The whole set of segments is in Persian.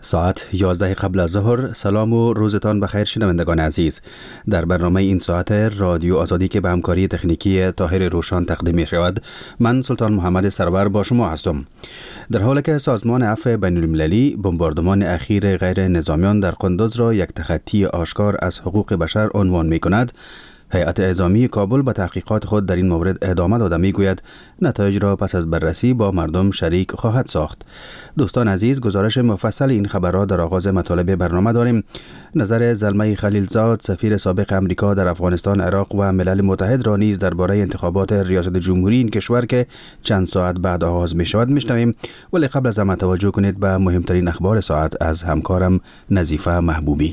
ساعت 11 قبل از ظهر. سلام و روزتان بخیر شنوندگان عزیز. در برنامه این ساعت رادیو آزادی که به همکاری تکنیکی طاهر روشان تقدیم می شود، من سلطان محمد سرور با شما هستم. در حالی که سازمان عفو بین المللی بمباردمان اخیر غیر نظامیان در قندوز را یک تخطی آشکار از حقوق بشر عنوان می کند، هیئت اعزامی کابل به تحقیقات خود در این مورد ادامه داده میگوید نتایج را پس از بررسی با مردم شریک خواهد ساخت. دوستان عزیز، گزارش مفصل این خبر را در آغاز مطالب برنامه داریم. نظر زلمه خلیلزاد، سفیر سابق امریکا در افغانستان، عراق و ملل متحد را نیز درباره انتخابات ریاست جمهوری این کشور که چند ساعت بعد آغاز می شود میشنویم، ولی قبل از همه توجه کنید به مهمترین اخبار ساعت از همکارم نظیفه محبوبی.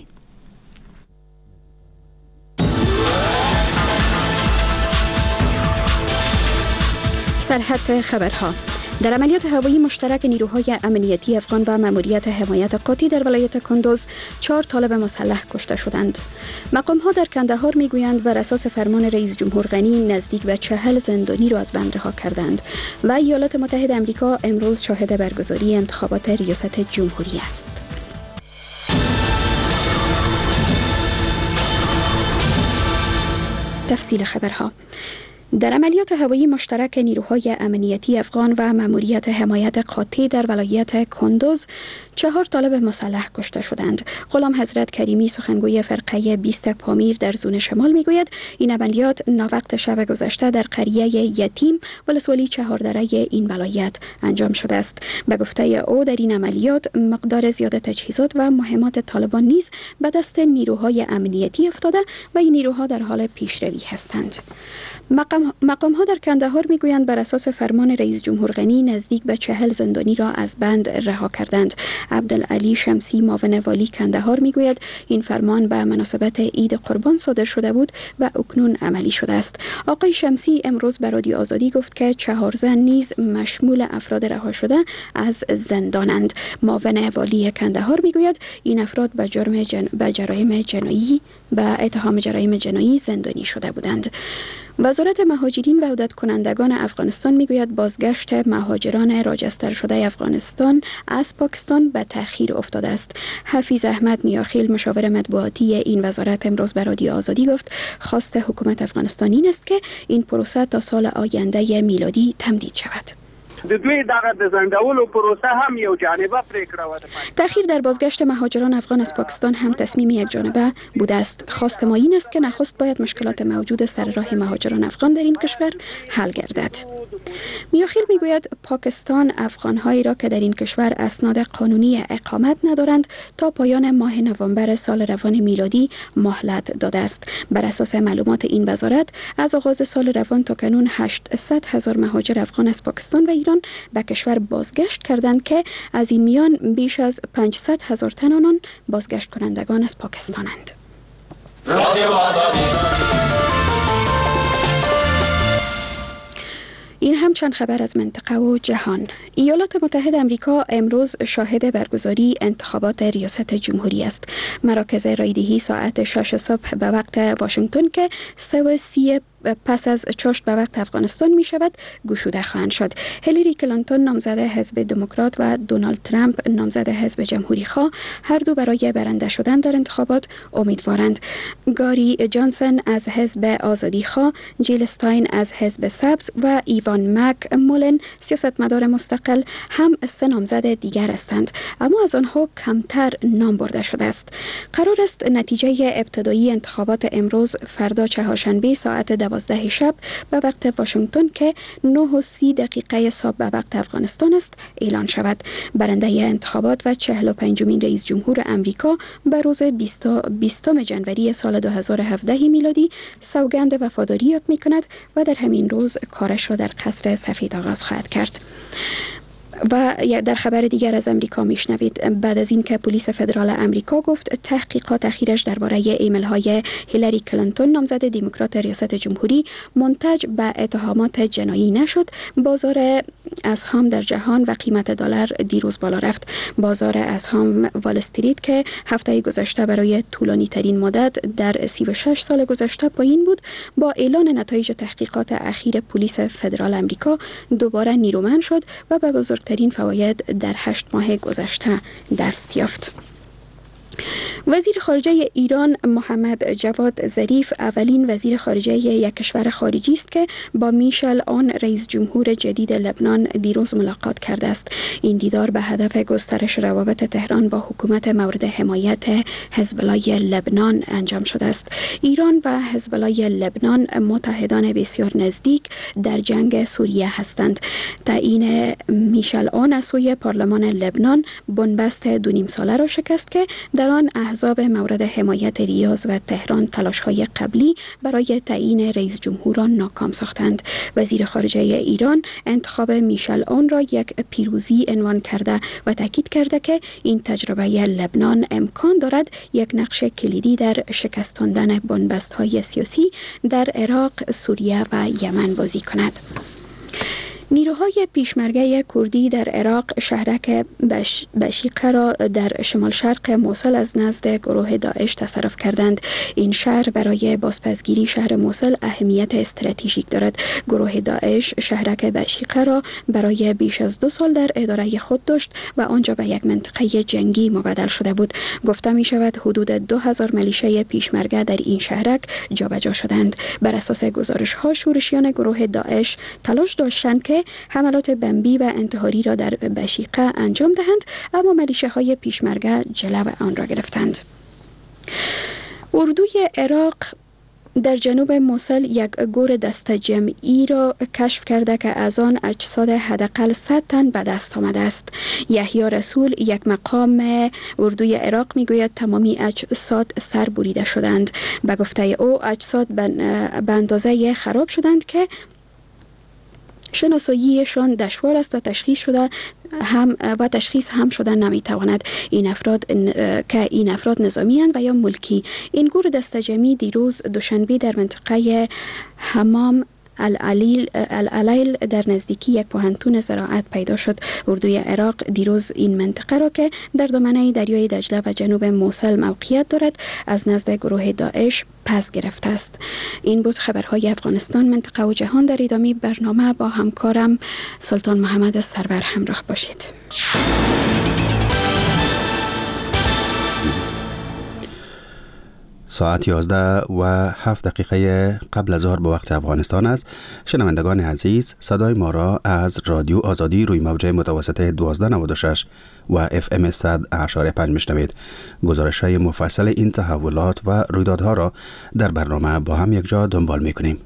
سرحد خبرها. در عملیات هوایی مشترک نیروهای امنیتی افغان و ماموریت حمایت قاطی در ولایت کندوز 4 طالب مسلح کشته شدند. مقام‌ها در کندهار میگویند بر اساس فرمان رئیس جمهور غنی نزدیک به 40 زندانی را از بند رها کردند و ایالات متحده آمریکا امروز شاهد برگزاری انتخابات ریاست جمهوری است. تفصیل خبرها. در عملیات هوایی مشترک نیروهای امنیتی افغان و ماموریت حمایت قاطی در ولایت کندوز 4 طالب مسلح کشته شدند. غلام حضرت کریمی، سخنگوی فرقه 20 پامیر در زون شمال میگوید این عملیات ناوقت شب گذشته در قریه یتیم ولسوالی چهاردره این ولایت انجام شده است. به گفته او در این عملیات مقدار زیاد تجهیزات و مهمات طالبان نیز به دست نیروهای امنیتی افتاده و این نیروها در حال پیشروی هستند. مقام‌ها در کندهار میگویند بر اساس فرمان رئیس جمهور غنی نزدیک به 40 زندانی را از بند رها کردند. عبدالعلی شمسی، معاون والی کندهار میگوید این فرمان به مناسبت عید قربان صادر شده بود و اکنون عملی شده است. آقای شمسی امروز به رادیو آزادی گفت که 4 زن نیز مشمول افراد رها شده از زندانند. معاون والی کندهار میگوید این افراد به اتهام جرایم جنایی زندانی شده بودند. وزارت مهاجرین و عودت کنندگان افغانستان میگوید بازگشت مهاجران راجستر شده افغانستان از پاکستان به تأخیر افتاده است. حفیظ احمد میاخیل، مشاور مطبوعاتی این وزارت، امروز به رادیو آزادی گفت خواست حکومت افغانستان این است که این پروسه تا سال آینده میلادی تمدید شود. د دوی دغه د ځنډولو پروسه هم یو جانبه پریکړه و. تأخیر در بازگشت مهاجران افغان از پاکستان هم تصمیم یک جانبه بوده است. خواست ما این است که نخست باید مشکلات موجود سر راه مهاجران افغان در این کشور حل گردد. میاخیل میگوید پاکستان افغانهایی را که در این کشور اسناد قانونی اقامت ندارند تا پایان ماه نوامبر سال روان میلادی مهلت داده است. بر اساس معلومات این وزارت از آغاز سال روان تا کنون 800,000 مهاجر افغان از پاکستان و ایران به کشور بازگشت کردند که از این میان بیش از 500,000 تن آنان بازگشت کنندگان از پاکستانند. این هم چند خبر از منطقه و جهان. ایالات متحده آمریکا امروز شاهد برگزاری انتخابات ریاست جمهوری است. مراکز رایدهی ساعت 6 صبح به وقت واشنگتن که 3:30 پس از چاشت به وقت افغانستان می شود گشوده خواهند شد. هیلاری کلینتون نامزد حزب دموکرات و دونالد ترامپ نامزد حزب جمهوری خواه هر دو برای برنده شدن در انتخابات امیدوارند. گاری جانسون از حزب آزادی خواه، جیل استاین از حزب سبز و ایوان مک مولن سیاستمدار مستقل هم 3 نامزد دیگر هستند، اما از آنها کمتر نام برده شده است. قرار است نتیجه ابتدایی انتخابات امروز فردا چهارشنبه ساعت 12 شب به وقت واشنگتن که 9:30 صبح به وقت افغانستان است اعلان شود. برنده انتخابات و 45مین رئیس جمهور امریکا به روز 20 ژانویه سال 2017 میلادی سوگند وفاداری یاد می‌کند و در همین روز کارش را در قصر سفید آغاز خواهد کرد. و در خبر دیگر از امریکا میشنوید بعد از این که پلیس فدرال امریکا گفت تحقیقات اخیرش درباره ایمیل های هیلاری کلینتون نامزد دموکرات ریاست جمهوری منتج به اتهامات جنایی نشد، بازار اسهام در جهان و قیمت دلار دیروز بالا رفت. بازار اسهام وال استریت که هفته گذشته برای طولانی ترین مدت در 36 سال گذشته پایین بود، با اعلان نتایج تحقیقات اخیر پلیس فدرال امریکا دوباره نیرومند شد و به بزرگترین فواید در 8 ماه گذشته دست یافت. وزیر خارجه ایران محمد جواد ظریف اولین وزیر خارجه یک کشور خارجی است که با میشل آن رئیس جمهور جدید لبنان دیروز ملاقات کرده است. این دیدار به هدف گسترش روابط تهران با حکومت مورد حمایت حزب الله لبنان انجام شده است. ایران و حزب الله لبنان متحدان بسیار نزدیک در جنگ سوریه هستند. تعیین میشل آن از سوی پارلمان لبنان بنبست 2.5 ساله را شکست که در آن احزاب مورد حمایت ریاض و تهران تلاش‌های قبلی برای تعیین رئیس جمهور را ناکام ساختند. وزیر خارجه ایران انتخاب میشل آن را یک پیروزی عنوان کرده و تاکید کرده که این تجربه لبنان امکان دارد یک نقش کلیدی در شکستاندن بنبست‌های سیاسی در عراق، سوریه و یمن بازی کند. نیروهای پیشمرگه کردی در عراق شهرک بشیقه را در شمال شرق موصل از نزد گروه داعش تصرف کردند. این شهر برای بازپسگیری شهر موصل اهمیت استراتژیک دارد. گروه داعش شهرک بشیقه را برای بیش از 2 سال در اداره خود داشت و آنجا به یک منطقه جنگی مبدل شده بود. گفته می شود حدود 2000 میلیشه پیشمرگه در این شهرک جابجا شدند. بر اساس گزارش ها شورشیان گروه داعش تلاش داشتند که حملات بمبی و انتحاری را در بشیقه انجام دهند، اما میلیشه های پیشمرگه جلو آن را گرفتند. اردوی عراق در جنوب موصل یک گور دست جمعی را کشف کرده که از آن اجساد حداقل 100 تن به دست آمده است. یحیی رسول، یک مقام اردوی عراق، میگوید تمامی اجساد سر بریده شدند. به گفته او اجساد به اندازه خراب شدند که شناساییشان دشوار است و تشخیص هم شدن نمیتواند. این افراد نظامی اند و یا ملکی. این گور دست جمعی دیروز دوشنبه در منطقه حمام العلیل در نزدیکی یک پوهنتون زراعت پیدا شد. اردوی عراق دیروز این منطقه را که در دامنه دریای دجله و جنوب موصل موقعیت دارد از نزد گروه داعش پس گرفته است. این بود خبرهای افغانستان، منطقه و جهان. در ادامه برنامه با همکارم سلطان محمد سرور همراه باشید. ساعت 11:07 قبل از ظهر به وقت افغانستان است. شنوندگان عزیز، صدای ما را از رادیو آزادی روی موج متوسط 1296 و FM 100.5 میشنوید. گزارش های مفصل این تحولات و رویدادها را در برنامه با هم یک جا دنبال میکنیم.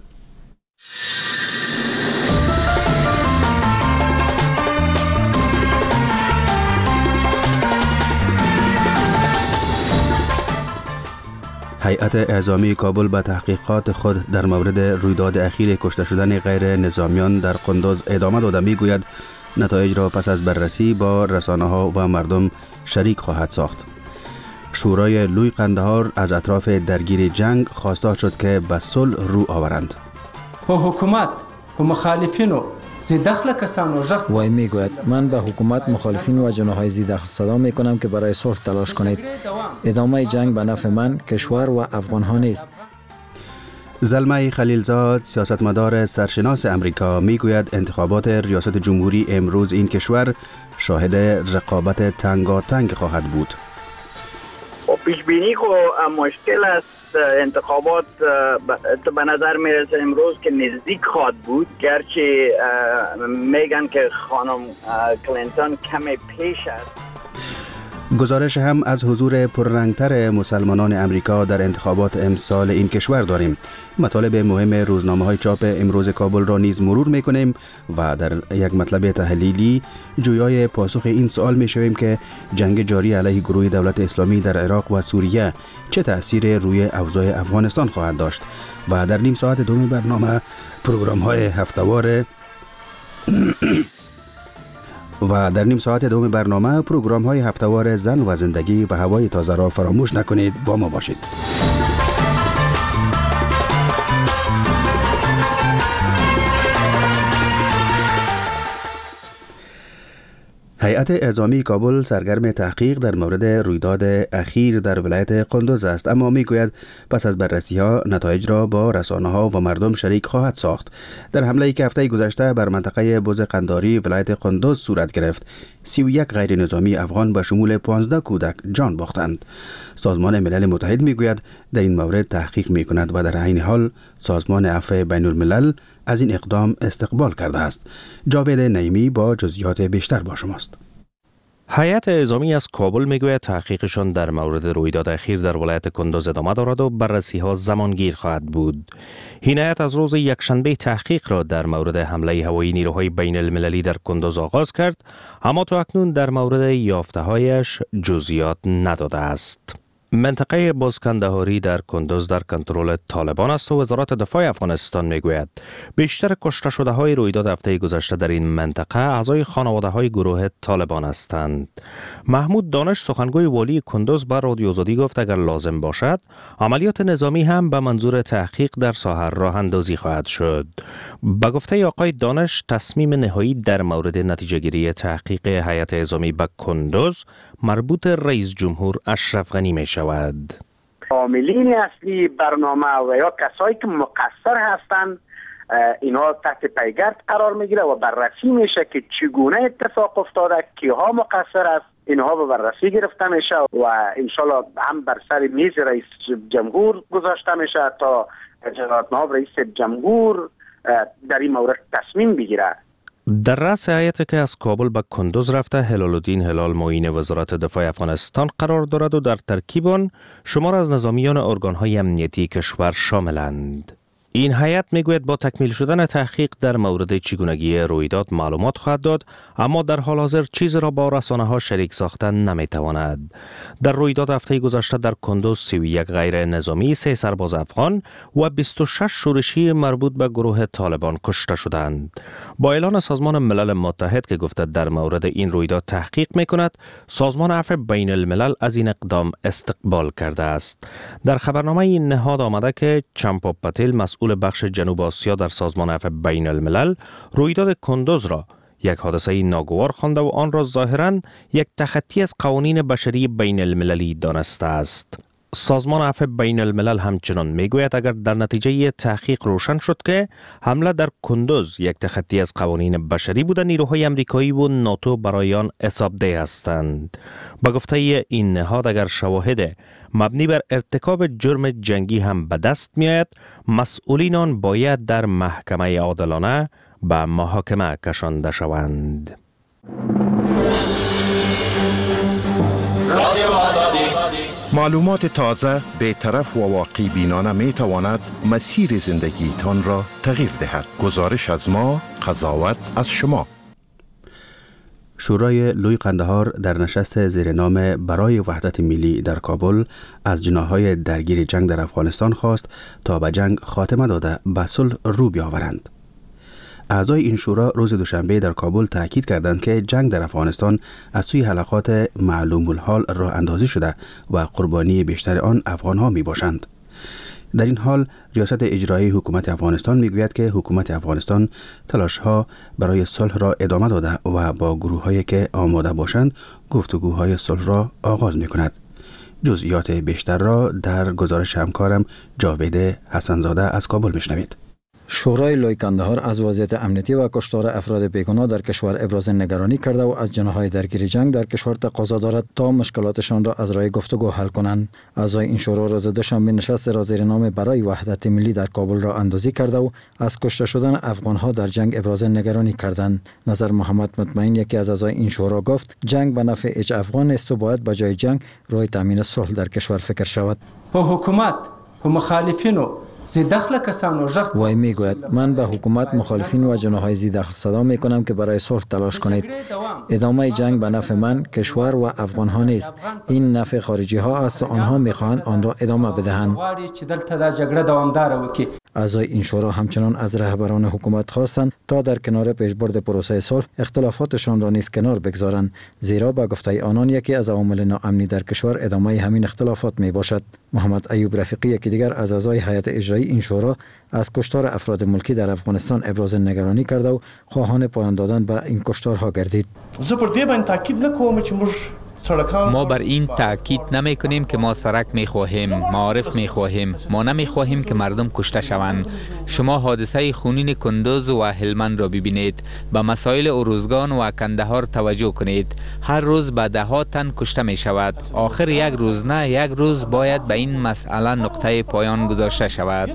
هیئت اعزامی کابل به تحقیقات خود در مورد رویداد اخیر کشته شدن غیر نظامیان در قندوز ادامه داده میگوید نتایج را پس از بررسی با رسانه‌ها و مردم شریک خواهد ساخت. شورای لوی قندهار از اطراف درگیر جنگ خواسته شد که به صلح رو آورند. و حکومت و مخالفین زیدخل کسانو جخت وای میگوید من به حکومت، مخالفین و جناهای زیدخل صدا میکنم که برای صلح تلاش کنید. ادامه جنگ به نفع من، کشور و افغان ها نیست. زلمه خلیلزاد، سیاستمدار سرشناس امریکا، میگوید انتخابات ریاست جمهوری امروز این کشور شاهد رقابت تنگاتنگ خواهد بود. پیش بینی خو مشکل است. انتخابات به نظر میرسه امروز که نزدیک خواهد بود، گرچه میگن که خانم کلینتون کمی پیش است. گزارش هم از حضور پررنگتر مسلمانان امریکا در انتخابات امسال این کشور داریم. مطالب مهم روزنامه‌های چاپ امروز کابل را نیز مرور می‌کنیم و در یک مطلب تحلیلی جویای پاسخ این سوال می‌شویم که جنگ جاری علیه گروه دولت اسلامی در عراق و سوریه چه تأثیر روی اوضاع افغانستان خواهد داشت. و در نیم ساعت دوم برنامه پروگرام‌های هفته‌وار پروگرام‌های هفته‌وار زن و زندگی و هوای تازه را فراموش نکنید. با ما باشید. هیئت اعزامی کابل سرگرم تحقیق در مورد رویداد اخیر در ولایت قندوز است، اما میگوید پس از بررسی‌ها نتایج را با رسانه‌ها و مردم شریک خواهد ساخت. در حمله‌ای که هفته گذشته بر منطقه بوز قنداری ولایت قندوز صورت گرفت، 31 غیر نظامی افغان به شمول 15 کودک جان باختند. سازمان ملل متحد میگوید در این مورد تحقیق میکند و در عین حال سازمان عفو بین الملل از این اقدام استقبال کرده است. جاوید نعیمی با جزئیات بیشتر با شماست. هیئت اعزامی از کابل میگوید تحقیقشان در مورد رویداد اخیر در ولایت قندوز ادامه دارد و بررسی‌ها زمانگیر خواهد بود. این هیئت از روز یکشنبه تحقیق را در مورد حمله هوایی نیروهای بین المللی در قندوز آغاز کرد، اما تا اکنون در مورد یافته‌هایش جزئیات نداده است. منطقه بازکندهاری در قندوز در کنترل طالبان است و وزارت دفاع افغانستان میگوید بیشتر کشته شده های رویداد هفته گذشته در این منطقه اعضای خانواده های گروه طالبان هستند. محمود دانش سخنگوی والی قندوز به رادیو آزادی گفت اگر لازم باشد عملیات نظامی هم به منظور تحقیق در ساحه راه اندازی خواهد شد. به گفته آقای دانش تصمیم نهایی در مورد نتیجه گیری تحقیق هیئت اعزامی به قندوز مربوط رئیس جمهور اشرف غنی می شود. عاملین اصلی برنامه و یا کسایی که مقصر هستند اینها تحت پیگرد قرار میگیره و بررسی میشه که چگونه اتفاق افتاده، کیها مقصر است، اینها به بررسی گرفته میشه و انشالله هم بر سر میز رئیس جمهور گذاشته میشه تا جناب رئیس جمهور در این مورد تصمیم بگیره. در رأس هیئتی که از کابل به قندوز رفته هلال الدین هلال معین وزارت دفاع افغانستان قرار دارد و در ترکیب آن شمار از نظامیان ارگان‌های امنیتی کشور شاملند. این هیئت میگوید با تکمیل شدن تحقیق در مورد چگونگی رویداد معلومات خواهد داد، اما در حال حاضر چیزی را با رسانه‌ها شریک ساختن نمیتواند. در رویداد هفته گذشته در قندوز 31 غیر نظامی، 3 سرباز افغان و 26 شورشی مربوط به گروه طالبان کشته شدند. با اعلان سازمان ملل متحد که گفته در مورد این رویداد تحقیق میکند، سازمان عفو بین الملل از این اقدام استقبال کرده است. در خبرنامه این نهاد آمده که چمپا پتیل مسئول بخش جنوب آسیا در سازمان عفو بین الملل رویداد قندوز را یک حادثه ناگوار خوانده و آن را ظاهراً یک تخطی از قوانین بشری بین المللی دانسته است. سازمان عفو بین الملل همچنان میگوید اگر در نتیجه تحقیق روشن شد که حمله در قندوز یک تخطی از قوانین بشری بوده، نیروهای امریکایی و ناتو برای آن حسابده هستند. با گفته این نهاد اگر شواهد مبنی بر ارتکاب جرم جنگی هم به دست می آید، مسئولین آن باید در محکمه عادلانه به محاکمه کشانده شوند. معلومات تازه، بی‌طرف و واقع بینانه می تواند مسیر زندگی تان را تغییر دهد. گزارش از ما، قضاوت از شما. شورای لوی قندهار در نشست زیر نام برای وحدت ملی در کابل از جناح‌های درگیر جنگ در افغانستان خواست تا به جنگ خاتمه داده به صلح رو بیاورند. اعضای این شورا روز دوشنبه در کابل تاکید کردند که جنگ در افغانستان از سوی حلقات معلوم الحال راه اندازی شده و قربانی بیشتر آن افغان‌ها می باشند. در این حال ریاست اجرایی حکومت افغانستان میگوید که حکومت افغانستان تلاش‌ها برای صلح را ادامه داده و با گروه‌هایی که آماده باشند گفتگوهای صلح را آغاز می‌کند. جزئیات بیشتر را در گزارش همکارم جاوید حسنزاده از کابل میشنوید. شورای لوی قندهار از وضعیت امنیتی و کشتار افراد بیگناه در کشور ابراز نگرانی کرده و از جناح‌های درگیر جنگ در کشور تقاضا دارد تا مشکلاتشان را از راه گفتگو حل کنند. اعضای این شورا روز دوشنبه نشست را زیر نام برای وحدت ملی در کابل را اندازی کرده و از کشته شدن افغان‌ها در جنگ ابراز نگرانی کردند. نظر محمد مطمئن یکی از اعضای این شورا گفت جنگ به نفع هیچ افغان است و باید به جای جنگ راه تامین صلح در کشور فکر شود. حکومت و مخالفینو زیدخل کسانو ژغ وای میگوید من به حکومت، مخالفین و جناح‌های زیدخل صدا میکنم که برای صلح تلاش کنید. ادامه جنگ به نفع من، کشور و افغان‌ها نیست. این نفع خارجی ها است و آنها میخواهند آن را ادامه بدهند. اعضای این شورا همچنان از رهبران حکومت خواستند تا در کنار پیشبرد پروسه صلح اختلافاتشان را نیز کنار بگذارند، زیرا با گفته آنان یکی از عوامل ناامنی در کشور ادامه همین اختلافات می باشد. محمد ایوب رفیقی، یکی دیگر از اعضای هیئت اجرایی این شورا، از کشتار افراد ملکی در افغانستان ابراز نگرانی کرده و خواهان پایان دادن به این کشتارها گردید. ما بر این تاکید نمی کنیم که ما سرک می خواهیم، معارف می خواهیم. ما نمی خواهیم که مردم کشته شوند. شما حادثه خونین کندوز و هلمند را ببینید. به مسائل اروزگان و کندهار توجه کنید. هر روز به ده ها تن کشته می شود. آخر یک روز نه یک روز باید به این مسئله نقطه پایان گذاشته شود.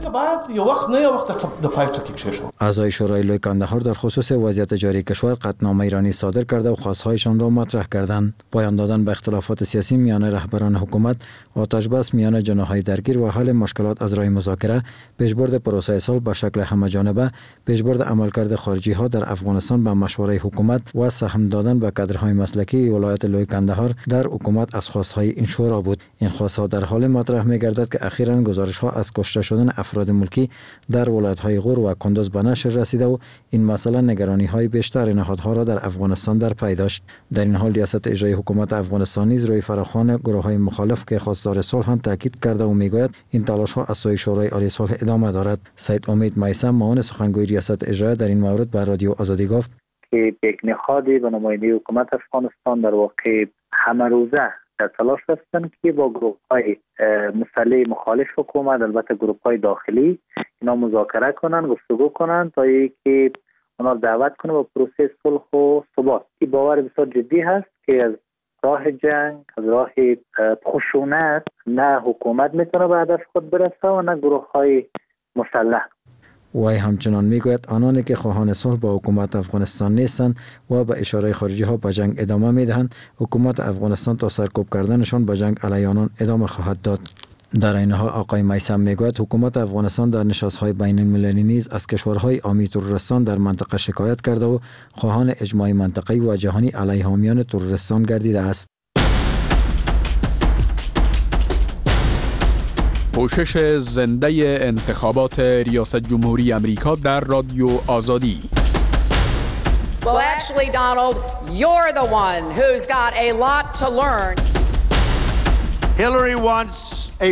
اعضای شورای لوی کندهار در خصوص وضعیت جاری کشور قطعنامه ایرانی صادر کرده و خواستهایشان را مطرح کردند. پایان دادن به اختلافات سیاسی میان رهبران حکومت، آتش بس میان جناح‌های درگیر و حل مشکلات از راه مذاکره، پیشبرد پروسه صلح به شکل همه‌جانبه، پیشبرد عملکرد خارجی ها در افغانستان به مشوره حکومت و سهم دادن به کادرهای مسلکی ولایت لوی کندهار در حکومت از خواستهای این شورا بود. این خواستها در حال مطرح می‌گردد که اخیراً گزارش‌ها از کشته شدن افراد ملکی در ولایت‌های غور و کندوز به نشر رسیده و این مسئله نگرانی‌های بیشتر نهادها را در افغانستان در پی داشت. در این حال ریاست اجرایی حکومت افغانستان نیز روی فراخوان گروه‌های مخالف که خواستار صلح تاکید کرده و میگوید این تلاش‌ها از سوی شورای عالی صلح ادامه دارد. سید امید میثم، معاون سخنگوی ریاست اجرایی، در این مورد به رادیو آزادی گفت که یک نهادی به نماینده حکومت افغانستان در واقع همه روزه در تلاش هستند که با گروه‌های مسلح مخالف حکومت، البته گروه‌های داخلی، اینا مذاکره کنند، گفتگو کنند تا اینکه اونا دعوت کنه با پروسه صلح و ثبات. این باور بسیار جدی هست که از راه جنگ، از راه خشونت نه حکومت میتونه به هدف خود برسه و نه گروه‌های مسلح. وی همچنان میگوید آنانی که خواهان صلح با حکومت افغانستان نیستند و به اشاره خارجی ها به جنگ ادامه میدهند، حکومت افغانستان تا سرکوب کردنشان به جنگ علیه آنان ادامه خواهد داد. در این حال آقای میثم میگوید حکومت افغانستان در نشست‌های بین المللی نیز از کشورهای حامی تروریستان در منطقه شکایت کرده و خواهان اجماع منطقه‌ای و جهانی علیه حامیان تروریستان گردیده است. پوشش زنده انتخابات ریاست جمهوری امریکا در رادیو آزادی. Well, actually, Donald, you're the one who's got a lot to learn. Hillary wants a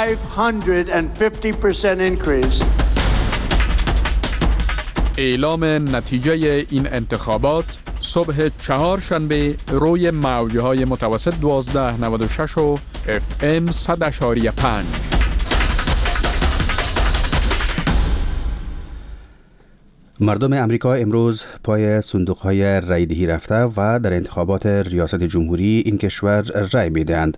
550% increase. اعلام نتیجه این انتخابات صبح چهارشنبه روی موج‌های متوسط 1296 و FM 100.5. مردم امریکا امروز پای صندوق‌های رای‌دهی رفته و در انتخابات ریاست جمهوری این کشور رای می‌دهند.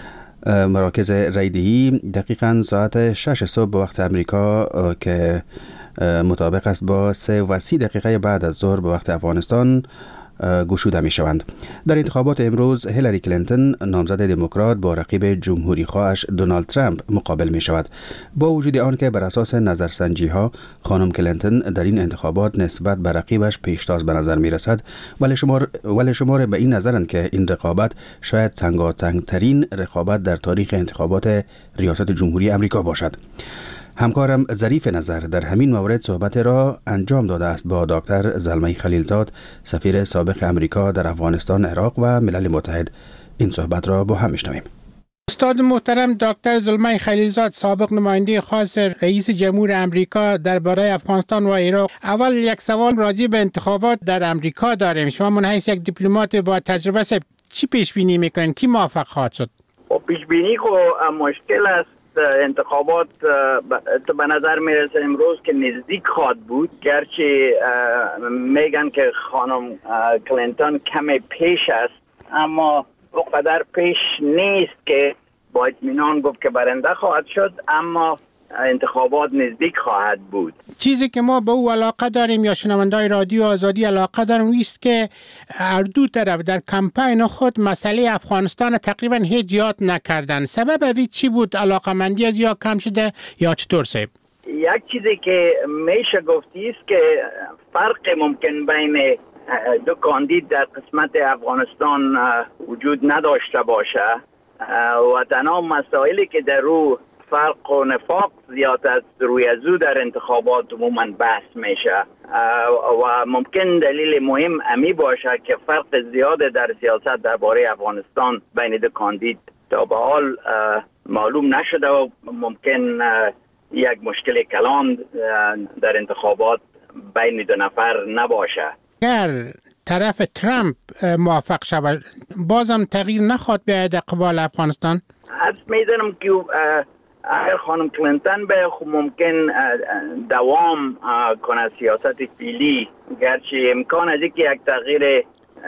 مراکز رای‌دهی دقیقاً ساعت 6 صبح به وقت امریکا که مطابق است با 3:30 بعد از ظهر به وقت افغانستان گشوده می شوند. در انتخابات امروز هیلاری کلینتون نامزد دموکرات با رقیب جمهوری خواهش دونالد ترامپ مقابل می شود. با وجود آن که بر اساس نظرسنجی ها خانم کلینتون در این انتخابات نسبت به رقیبش پیشتاز به نظر می رسد، ولی شمار به این نظرند که این رقابت شاید تنگاتنگترین رقابت در تاریخ انتخابات ریاست جمهوری امریکا باشد. همکارم ظریف نظر در همین مورد صحبت را انجام داده است با دکتر زلمه خلیلزاد، سفیر سابق امریکا در افغانستان، عراق و ملل متحد. این صحبت را با هم میشنویم. استاد محترم دکتر زلمه خلیلزاد، سابق نماینده خاص رئیس جمهور امریکا درباره افغانستان و عراق. اول یک سوال راجع به انتخابات در امریکا داریم. شما من حیث یک دیپلمات با تجربه چی پیش بینی میکنید؟ کی موفق خواهد شد؟ پیش بینی مشکل است. انتخابات به نظر میرسه امروز که نزدیک خواهد بود، گرچه میگن که خانم کلینتون کمی پیش است، اما اونقدر پیش نیست که با اطمینان گفت که برنده خواهد شد، اما انتخابات نزدیک خواهد بود. چیزی که ما به او علاقه داریم یا شنوندای رادیو آزادی علاقه داریم است که هر دو طرف در کمپین خود مسئله افغانستان تقریبا هیچ یاد نکردن. سبب اوی چی بود؟ علاقمندی از یا کم شده یا چطور صاحب؟ یک چیزی که میشه گفتی است که فرق ممکن بین دو کاندید در قسمت افغانستان وجود نداشته باشه و تنها مسائلی که در رو فرق و نفاق زیاد است، روی از او در انتخابات عموما بحث میشه و ممکن دلیل مهم امی باشه که فرق زیاد در سیاست درباره افغانستان بین دو کاندید تا به حال معلوم نشده و ممکن یک مشکل کلان در انتخابات بین دو نفر نباشه. اگر طرف ترامپ موافق شود بازم تغییر نخواهد بیاید اقبال افغانستان؟ حدس میزنم که اگر خانم کلینتون به خود ممکن دوام کنه سیاست فعلی، گرچه امکان از اینکه یک تغییر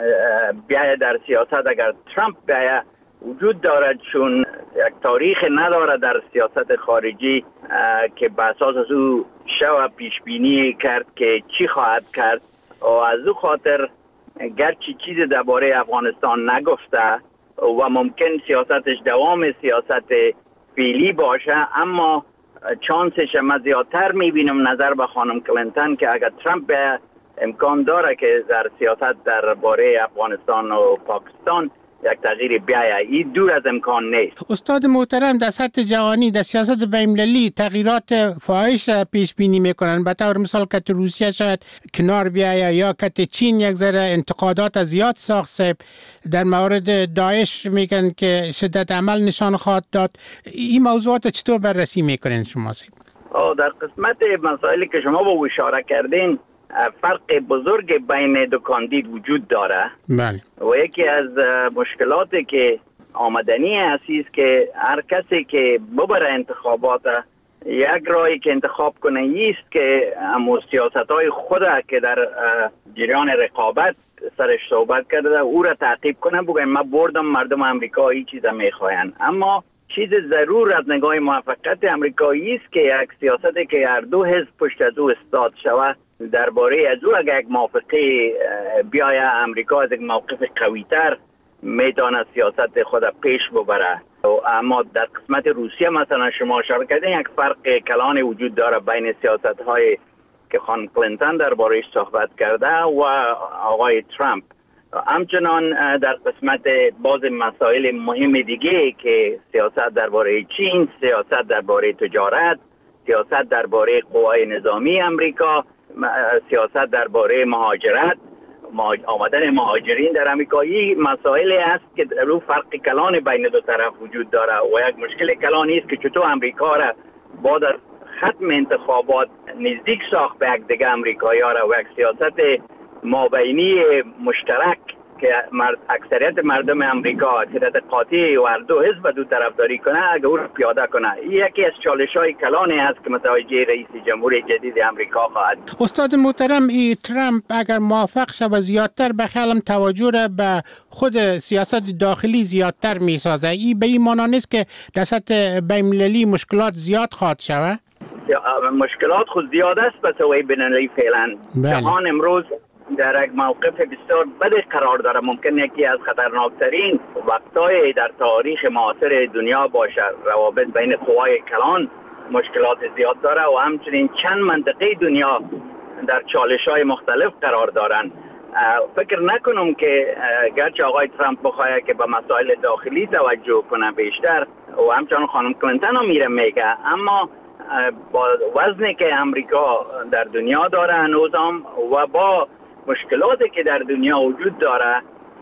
بیاید در سیاست اگر ترامپ بیاید وجود دارد، چون یک تاریخ نداره در سیاست خارجی که به اساس از او شو پیش بینی کرد که چی خواهد کرد و از او خاطر گرچه چیز درباره افغانستان نگفته و ممکن سیاستش دوام سیاست فعلی باشه، اما چانسش ما زیادتر میبینم نظر به خانم کلینتون که اگر ترامپ به امکان داره که در سیاست درباره افغانستان و پاکستان یک تغییر بیاید. این دور از امکان نیست. استاد محترم، در سطح جهانی در سیاست بین‌المللی تغییرات فاحش پیش بینی میکنن، به طور مثال که روسیه شاید کنار بیاید یا که چین یک ذره انتقادات زیاد ساخت. در مورد داعش میگن که شدت عمل نشان خواهد داد. این موضوعات چطور بررسی میکنین شما؟ در قسمت مسائلی که شما با اشاره کردین فرق بزرگ بین دو کاندید وجود داره. بله. و یکی از مشکلاتی که آمدنی است که هر کسی که ببره انتخابات یک راهی که انتخاب کنه ایست که سیاست‌های خود که در جریان رقابت سرش صحبت کرده او را تعقیب کنه، بگه من بردم مردم امریکا این چیزا میخواین. اما چیز ضرور از نگاه موفقیت امریکایی است که یک سیاستی که هر دو حزب پشت از او استاد شود درباره از او اگر یک موافقه بیاید، امریکا از یک موقف قوی‌تر میتونه سیاست خود پیش ببره. اما در قسمت روسیه مثلا شما اشاره کردین یک فرق کلان وجود داره بین سیاست‌های که خانم کلینتون درباره‌اش صحبت کرده و آقای ترامپ. همچنان در قسمت باز مسائل مهم دیگه که سیاست درباره چین، سیاست درباره تجارت، سیاست درباره قوای نظامی امریکا، سیاست درباره مهاجرت، آمدن مهاجرین در امریکایی مسائلی است که رو فرق کلان بین دو طرف وجود داره و یک مشکل کلانی است که چطور امریکا را با در ختم انتخابات نزدیک ساخت به یک دیگه امریکایی ها را و یک سیاست مابینی مشترک که اکثریت مردم امریکا اکثریت قاطع و هر دو حزب دو طرفداری کنه اگر او را پیاده کنه. یکی از چالش‌های کلانی است که متوجه رئیس جمهور جدید امریکا خواهد. استاد محترم، ترامپ اگر موافق شود زیادتر به خیالم توجه را به خود سیاست داخلی زیادتر میسازه. این به این معنی نیست که در سطح بین‌المللی مشکلات زیاد خواهد شود؟ مشکلات خود زیاد است بس وی بین‌المللی فعلا. جهان امروز در یک موقف بسیار بد قرار داره. ممکن یکی از خطرناکترین وقتای در تاریخ معاصر دنیا باشه. روابط بین قوای کلان مشکلات زیاد داره و همچنین چند منطقه دنیا در چالش‌های مختلف قرار دارن. فکر نکنم که گرچه آقای ترامپ بخواه که به مسائل داخلی توجه کنه بیشتر و همچنان خانم کلینتون هم میره میگه، اما با وزنی که امریکا در دنیا داره هنوزم و با مشکلاتی که در دنیا وجود داره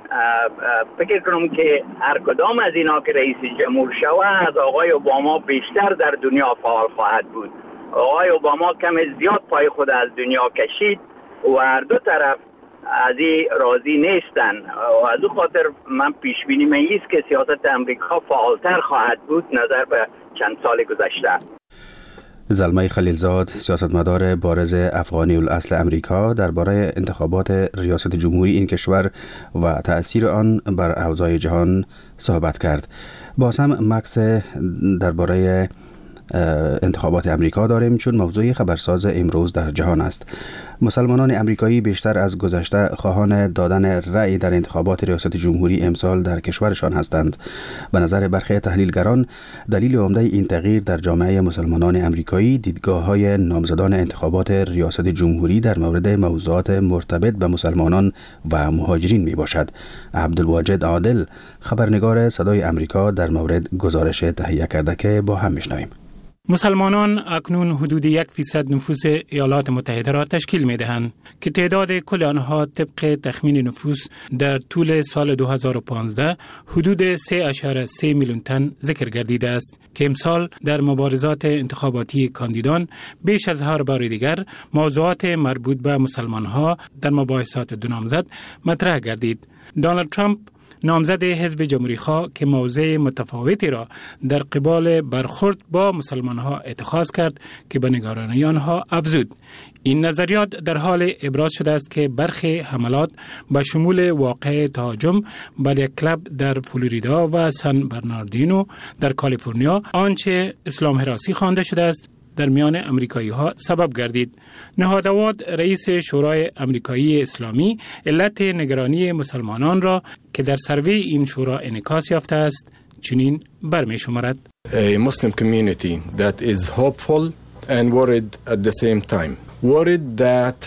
فکر کنم که هر کدام از اینا که رئیس جمهور شود از آقای اوباما بیشتر در دنیا فعال خواهد بود. آقای اوباما کم زیاد پای خود از دنیا کشید و هر دو طرف از این راضی نیستن و از اون خاطر من پیش بینی من است که سیاست امریکا فعالتر خواهد بود نظر به چند سال گذشته. زلمه خلیلزاد، سیاستمدار بارز افغانی الاصل امریکا، درباره انتخابات ریاست جمهوری این کشور و تأثیر آن بر اوضاع جهان صحبت کرد. باز هم مکس درباره انتخابات امریکا داریم چون موضوع خبرساز امروز در جهان است. مسلمانان امریکایی بیشتر از گذشته خواهان دادن رأی در انتخابات ریاست جمهوری امسال در کشورشان هستند. به نظر برخی تحلیلگران دلیل عمده این تغییر در جامعه مسلمانان امریکایی دیدگاه‌های نامزدان انتخابات ریاست جمهوری در مورد موضوعات مرتبط به مسلمانان و مهاجرین می باشد. عبدالواجد عادل، خبرنگار صدای امریکا، در مورد گزارش تهیه کرده که با هم میشنویم. مسلمانان اکنون حدود 1% نفوس ایالات متحده را تشکیل می دهند که تعداد کل آنها طبق تخمین نفوس در طول سال 2015 حدود 3.3 میلیون تن ذکر گردیده است که امسال در مبارزات انتخاباتی کاندیدان بیش از هر بار دیگر موضوعات مربوط به مسلمانها در مباحثات دو نامزد مطرح گردید. دونالد ترامپ نامزد حزب جمهوری‌خواه که موضع متفاوتی را در قبال برخورد با مسلمان‌ها اتخاذ کرد که به نگرانی آنها افزود. این نظریات در حال ابراز شده است که برخی حملات به شمول واقع تهاجم بر یک کلب در فلوریدا و سان برناردینو در کالیفرنیا آنچه اسلام هراسی خوانده شده است در میان امریکایی ها سبب گردید. نهادواد رئیس شورای امریکایی اسلامی علت نگرانی مسلمانان را که در سروی این شورا انعکاس یافته است چنین برمی شمارد. A Muslim community that is hopeful and worried at the same time. Worried that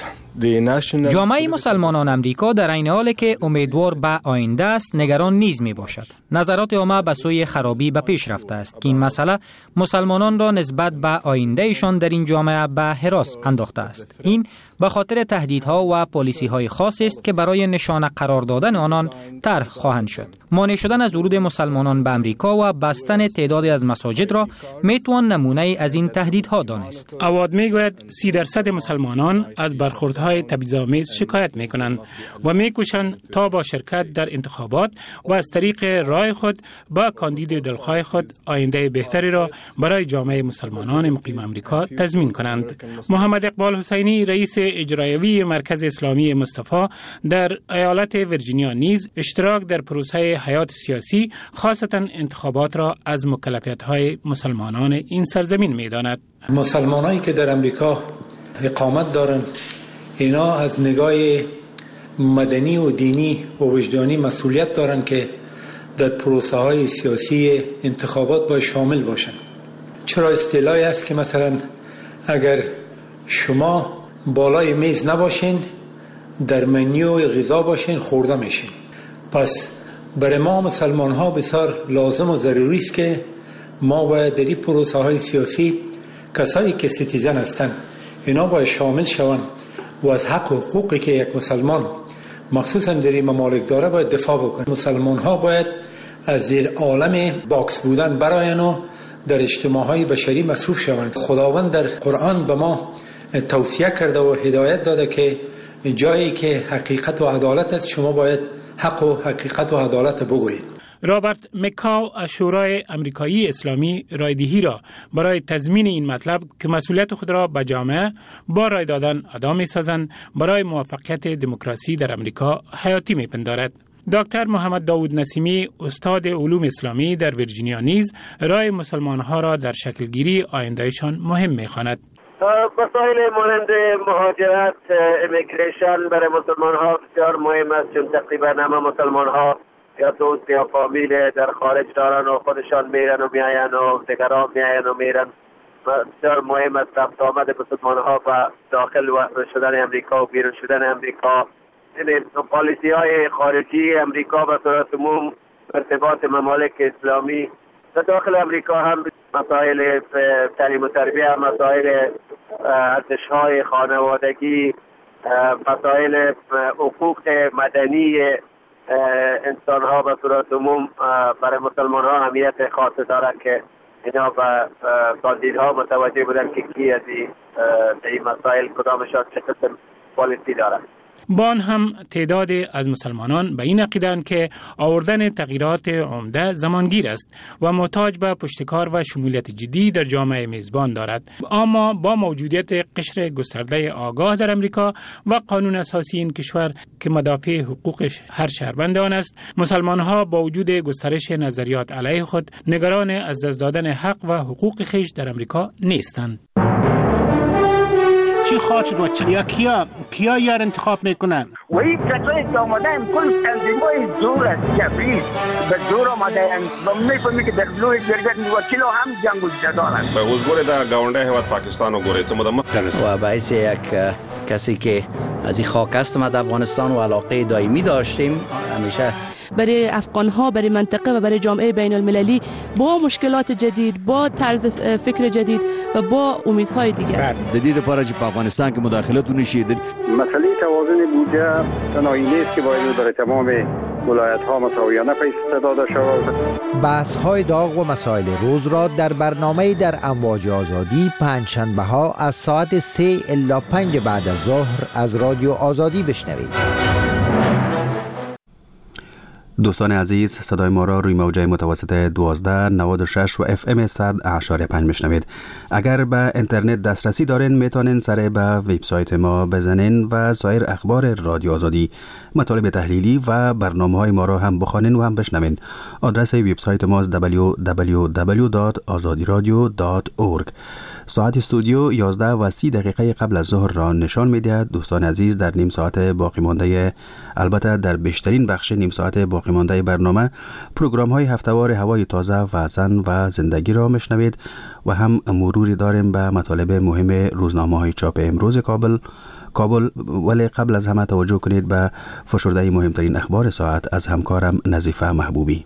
جامعه مسلمانان امریکا در عین حالی که امیدوار به آینده است نگران نیز می باشد. نظرات عامه به سوی خرابی به پیش رفته است که این مسئله مسلمانان را نسبت به آینده ایشان در این جامعه به هراس انداخته است. این به خاطر تهدیدها و پالیسی‌های خاصی است که برای نشانه قرار دادن آنان طرح خواهند شد. مانع شدن از ورود مسلمانان به امریکا و بستن تعدادی از مساجد را می توان نمونه از این تهدیدها دانست. اواد میگوید 30% مسلمانان از برخوردهای تبعیض‌آمیز شکایت میکنند و میکوشند تا با شرکت در انتخابات و از طریق رای خود با کاندید دلخواه خود آینده بهتری را برای جامعه مسلمانان مقیم امریکا تضمین کنند. محمد اقبال حسینی رئیس اجرایی مرکز اسلامی مصطفی در ایالت ویرجینیا نیز اشتراک در پروسه حیات سیاسی خاصتا انتخابات را از مکلفیت‌های مسلمانان این سرزمین می‌داند. مسلمانانی که در امریکا اقامت دارند اینا از نگاه مدنی و دینی و وجدانی مسئولیت دارند که در پروسه های سیاسی انتخابات باید شامل باشند. چرا اصطلاحی است که مثلا اگر شما بالای میز نباشین در منیو غذا باشین خورده میشین. پس برای ما مسلمان ها بسیار لازم و ضروری است که ما باید در این پروسه های سیاسی کسایی که سیتیزن هستند اینا باید شامل شوند و از حق و حقوقی که یک مسلمان مخصوصا در این ممالک داره باید دفاع بکنه. مسلمان ها باید از زیر عالم باکس بودن براین و در اجتماعهای بشری مصروف شوند. خداوند در قرآن به ما توصیه کرده و هدایت داده که جایی که حقیقت و عدالت است شما باید حق و حقیقت و عدالت بگویید. رابرت مکاو از شورای امریکایی اسلامی رایدهی را برای تضمین این مطلب که مسئولیت خود را به جامعه با رای دادن ادا می‌سازند برای موفقیت دموکراسی در امریکا حیاتی می‌پندارد. دکتر محمد داوود نسیمی استاد علوم اسلامی در ویرجینیا نیز رای مسلمان‌ها را در شکلگیری آیندهشان مهم می‌خواند. مسائل مانند مهاجرت، امیگریشن برای مسلمان‌ها بسیار مهم است چون تقریبا همه مسلمان‌ها یا دوست یا فامیل در خارج دارن و خودشان میرن و میاین و دیگران میاین و میرن. بسیار مهم است رفت آمد مسلمان‌ها و داخل و شدن امریکا و بیرون شدن امریکا. این پالیسی های خارجی امریکا به صورت عموم ارتباط ممالک اسلامی در داخل امریکا هم مسائل تعلیم و تربیه، مسائل ارزش‌های خانوادگی، مسائل حقوق مدنی انسان ها به صورت عموم برای مسلمان ها اهمیت خاص دارد که اینا به کاندیدها متوجه بودن که کی از این مسائل کدامشان چه قسم پالیسی دارد. با آن هم تعداد از مسلمانان به این عقیده‌اند که آوردن تغییرات عمده زمانگیر است و محتاج به پشتکار و شمولیت جدی در جامعه میزبان دارد. اما با موجودیت قشر گسترده آگاه در امریکا و قانون اساسی این کشور که مدافع حقوق هر شهروند آن است، مسلمان‌ها با وجود گسترش نظریات علیه خود نگران از دست دادن حق و حقوق خویش در امریکا نیستند. چی خواهد شد و کیا یار انتخاب میکنن؟ و این کسایی که آمده این کل تنظیمای زور است جبری به زور آمده و میفهمی که در لوی درگت وکیل هم جنگ و جدال است. به حضور در گاونده هیواد پاکستان و گوره و باعث یک کسی که از این خاک هستم از افغانستان و علاقه دائمی داشتیم همیشه برای افغان‌ها، برای منطقه و برای جامعه بین المللی با مشکلات جدید، با طرز فکر جدید و با امیدهای دیگر. جدید لپاره چې په افغانستان کې مداخلت ونشي. مسئله توازن بودجه تنهایی نیست که باید برای تمام ولایت‌ها مساویانه پیش داده شود. بحث‌های داغ و مسائل روز را در برنامه در امواج آزادی پنجشنبه‌ها از ساعت 3 الی 5 بعد از ظهر از رادیو آزادی بشنوید. دوستان عزیز، صدای ما را روی موجه متوسط 12 96 و FM 100.5 میشنوید. اگر به اینترنت دسترسی دارین میتونین سر به وبسایت ما بزنین و سایر اخبار رادیو آزادی، مطالب تحلیلی و برنامه‌های ما را هم بخوانین و هم بشنوین. آدرس وبسایت ما www.azadiradio.org. ساعت استودیو 11:30 قبل از ظهر را نشان می‌دهد. دوستان عزیز، در نیم ساعت باقی مانده، البته در بیشترین بخش نیم ساعت باقی مانده برنامه، پروگرام‌های هفته‌وار هوای تازه و زن و زندگی را میشنوید و هم مروری داریم به مطالب مهم روزنامه‌های چاپ امروز کابل. ولی قبل از همه توجه کنید به فشرده مهمترین اخبار ساعت از همکارم نظیفه محبوبی.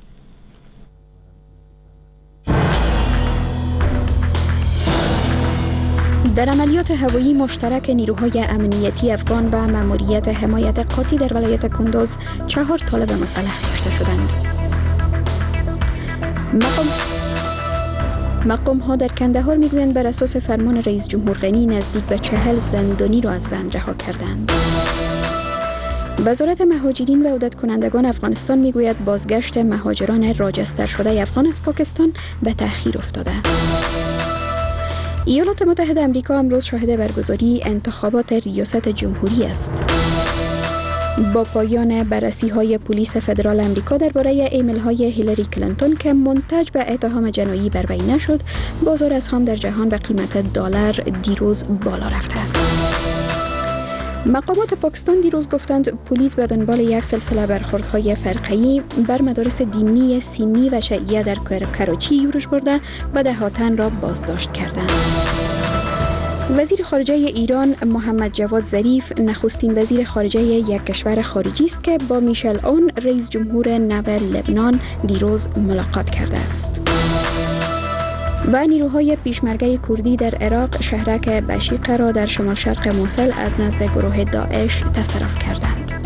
در عملیات هوایی مشترک نیروهای امنیتی افغان و ماموریت حمایت قاطی در ولایت کندوز 4 طالب مسلح کشته شدند. مقام ها در کندهار میگویند بر اساس فرمان رئیس جمهور غنی نزدیک به 40 زندانی را از بند رها کردند. وزارت مهاجرین و عودت کنندگان افغانستان میگوید بازگشت مهاجران راجستر شده افغان از پاکستان به تأخیر افتاده. ایالات متحده آمریکا امروز شاهد برگزاری انتخابات ریاست جمهوری است. با پایان بررسی‌های پلیس فدرال آمریکا درباره ایمیل‌های هیلاری کلینتون که منتج به اتهام جنایی بر وی نشد، بازار اسهام در جهان به قیمت دلار دیروز بالا رفته است. مقامات پاکستان دیروز گفتند پلیس به دنبال یک سلسله برخوردهای فرقه‌ای بر مدارس دینی سنی و شیعه در کراچی یورش برده و دهاتن را بازداشت کردند. وزیر خارجه ایران محمد جواد ظریف نخستین وزیر خارجه یک کشور خارجی است که با میشل اون رئیس جمهور نو لبنان دیروز ملاقات کرده است. و نیروهای پیشمرگه کردی در عراق شهرک بشیقه را در شمال شرق موصل از نزد گروه داعش تصرف کردند.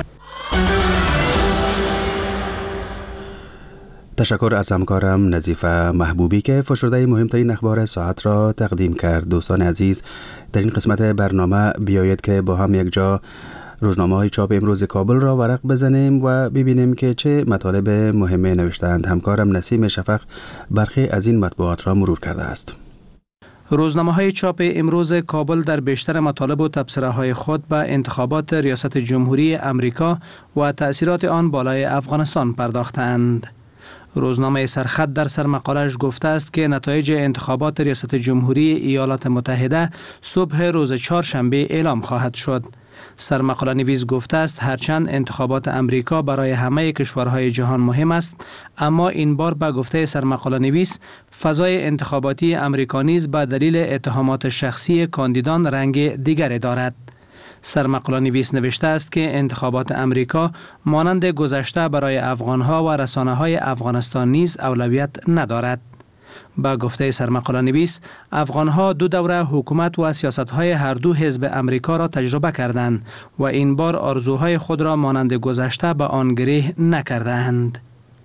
تشکر از همکارم نظیفه محبوبی که فشرده مهمترین اخبار ساعت را تقدیم کرد. دوستان عزیز، در این قسمت برنامه بیایید که با هم یک جا روزنامه‌های چاپ امروز کابل را ورق بزنیم و ببینیم که چه مطالب مهمه نوشتند. همکارم نسیم شفق برخی از این مطبوعات را مرور کرده است. روزنامه‌های چاپ امروز کابل در بیشتر مطالب و تبصره‌های خود به انتخابات ریاست جمهوری امریکا و تأثیرات آن بالای افغانستان پرداختند. روزنامه سرخط در سرمقاله‌اش گفته است که نتایج انتخابات ریاست جمهوری ایالات متحده صبح روز چهارشنبه اعلام خواهد شد. سرمقاله نویس گفته است هرچند انتخابات امریکا برای همه کشورهای جهان مهم است، اما این بار به گفته سرمقاله نویس فضای انتخاباتی امریکا نیز به دلیل اتهامات شخصی کاندیدان رنگ دیگری دارد. سرمقاله نویس نوشته است که انتخابات امریکا مانند گذشته برای افغانها و رسانه‌های افغانستان نیز اولویت ندارد. با گفته سرمقاله نویس، افغانها 2 دوره حکومت و سیاست‌های هر دو حزب امریکا را تجربه کردند و این بار آرزوهای خود را مانند گذشته به آن گره نکردند.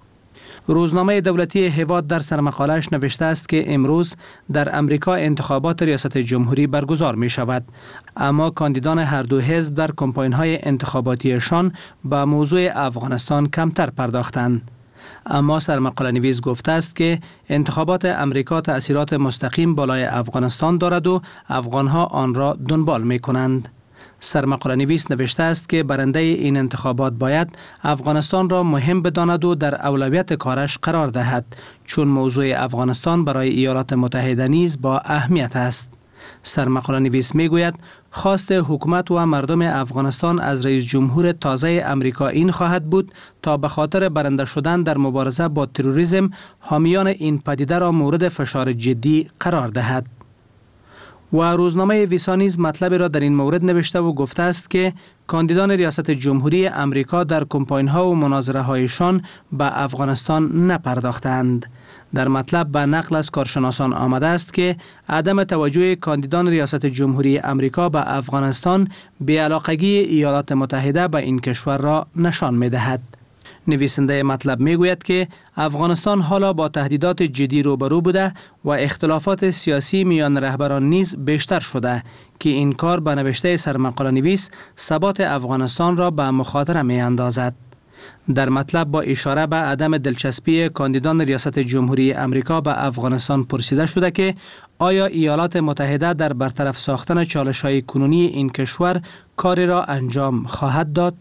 روزنامه دولتی هواد در سرمقاله‌اش نوشته است که امروز در امریکا انتخابات ریاست جمهوری برگزار می شود، اما کاندیدان هر دو حزب در کمپاین‌های انتخاباتیشان به موضوع افغانستان کمتر پرداختند. اما سرمقاله نویس گفته است که انتخابات امریکا تأثیرات مستقیم بالای افغانستان دارد و افغانها آن را دنبال می کنند. سرمقاله نویس نوشته است که برنده این انتخابات باید افغانستان را مهم بداند و در اولویت کارش قرار دهد، چون موضوع افغانستان برای ایالات متحده نیز با اهمیت است. سرمقاله نویس می گوید خواست حکومت و مردم افغانستان از رئیس جمهور تازه امریکا این خواهد بود تا به خاطر برنده شدن در مبارزه با تروریسم حامیان این پدیده را مورد فشار جدی قرار دهد. و روزنامه ویسا نیز مطلب را در این مورد نوشته و گفته است که کاندیدان ریاست جمهوری امریکا در کمپاین‌ها و مناظره‌هایشان به افغانستان نپرداختند. در مطلب به نقل از کارشناسان آمده است که عدم توجه کاندیدان ریاست جمهوری امریکا به افغانستان بی‌علاقگی ایالات متحده به این کشور را نشان می‌دهد. نویسنده مطلب میگوید که افغانستان حالا با تهدیدات جدی روبرو بوده و اختلافات سیاسی میان رهبران نیز بیشتر شده که این کار به نوشته سرمقاله نویس ثبات افغانستان را به مخاطره می اندازد. در مطلب با اشاره به عدم دلچسپی کاندیدان ریاست جمهوری امریکا به افغانستان پرسیده شده که آیا ایالات متحده در برطرف ساختن چالش‌های کنونی این کشور کاری را انجام خواهد داد؟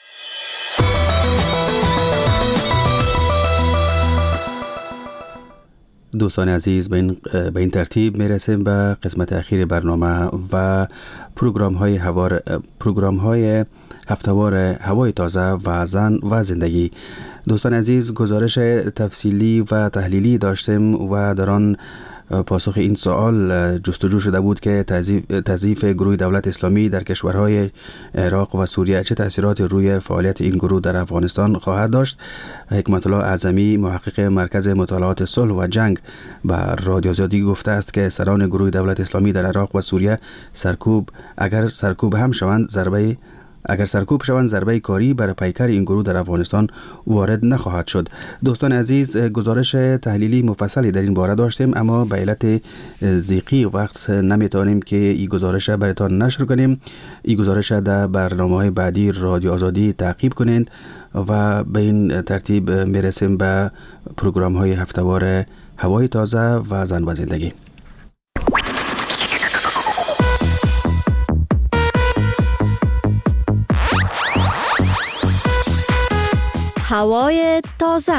دوستان عزیز، به این ترتیب میرسیم به قسمت اخیر برنامه و پروگرام های هفته‌وار هوای تازه و زن و زندگی. دوستان عزیز، گزارش تفصیلی و تحلیلی داشتیم و در آن پاسخ این سوال جستجو شده بود که تضعیف گروه دولت اسلامی در کشورهای عراق و سوریه چه تأثیرات روی فعالیت این گروه در افغانستان خواهد داشت. حکمت الله اعظمی، محقق مرکز مطالعات صلح و جنگ، به رادیو آزادی گفته است که سران گروه دولت اسلامی در عراق و سوریه اگر سرکوب شوند ضربه کاری بر پیکر این گروه در افغانستان وارد نخواهد شد. دوستان عزیز، گزارش تحلیلی مفصلی در این باره داشتیم، اما به علت ضیقی وقت نمیتونیم که این گزارش براتون نشر کنیم. این گزارش در برنامه‌های بعدی رادیو آزادی تعقیب کنید و به این ترتیب میرسیم به پروگرام‌های هفته‌وار هوای تازه و زن و زندگی. هوای تازه.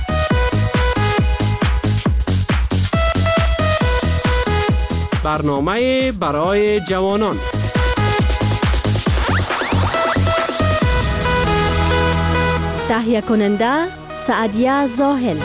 برنامه برای جوانان. تهیه کننده سعدیه زاهل.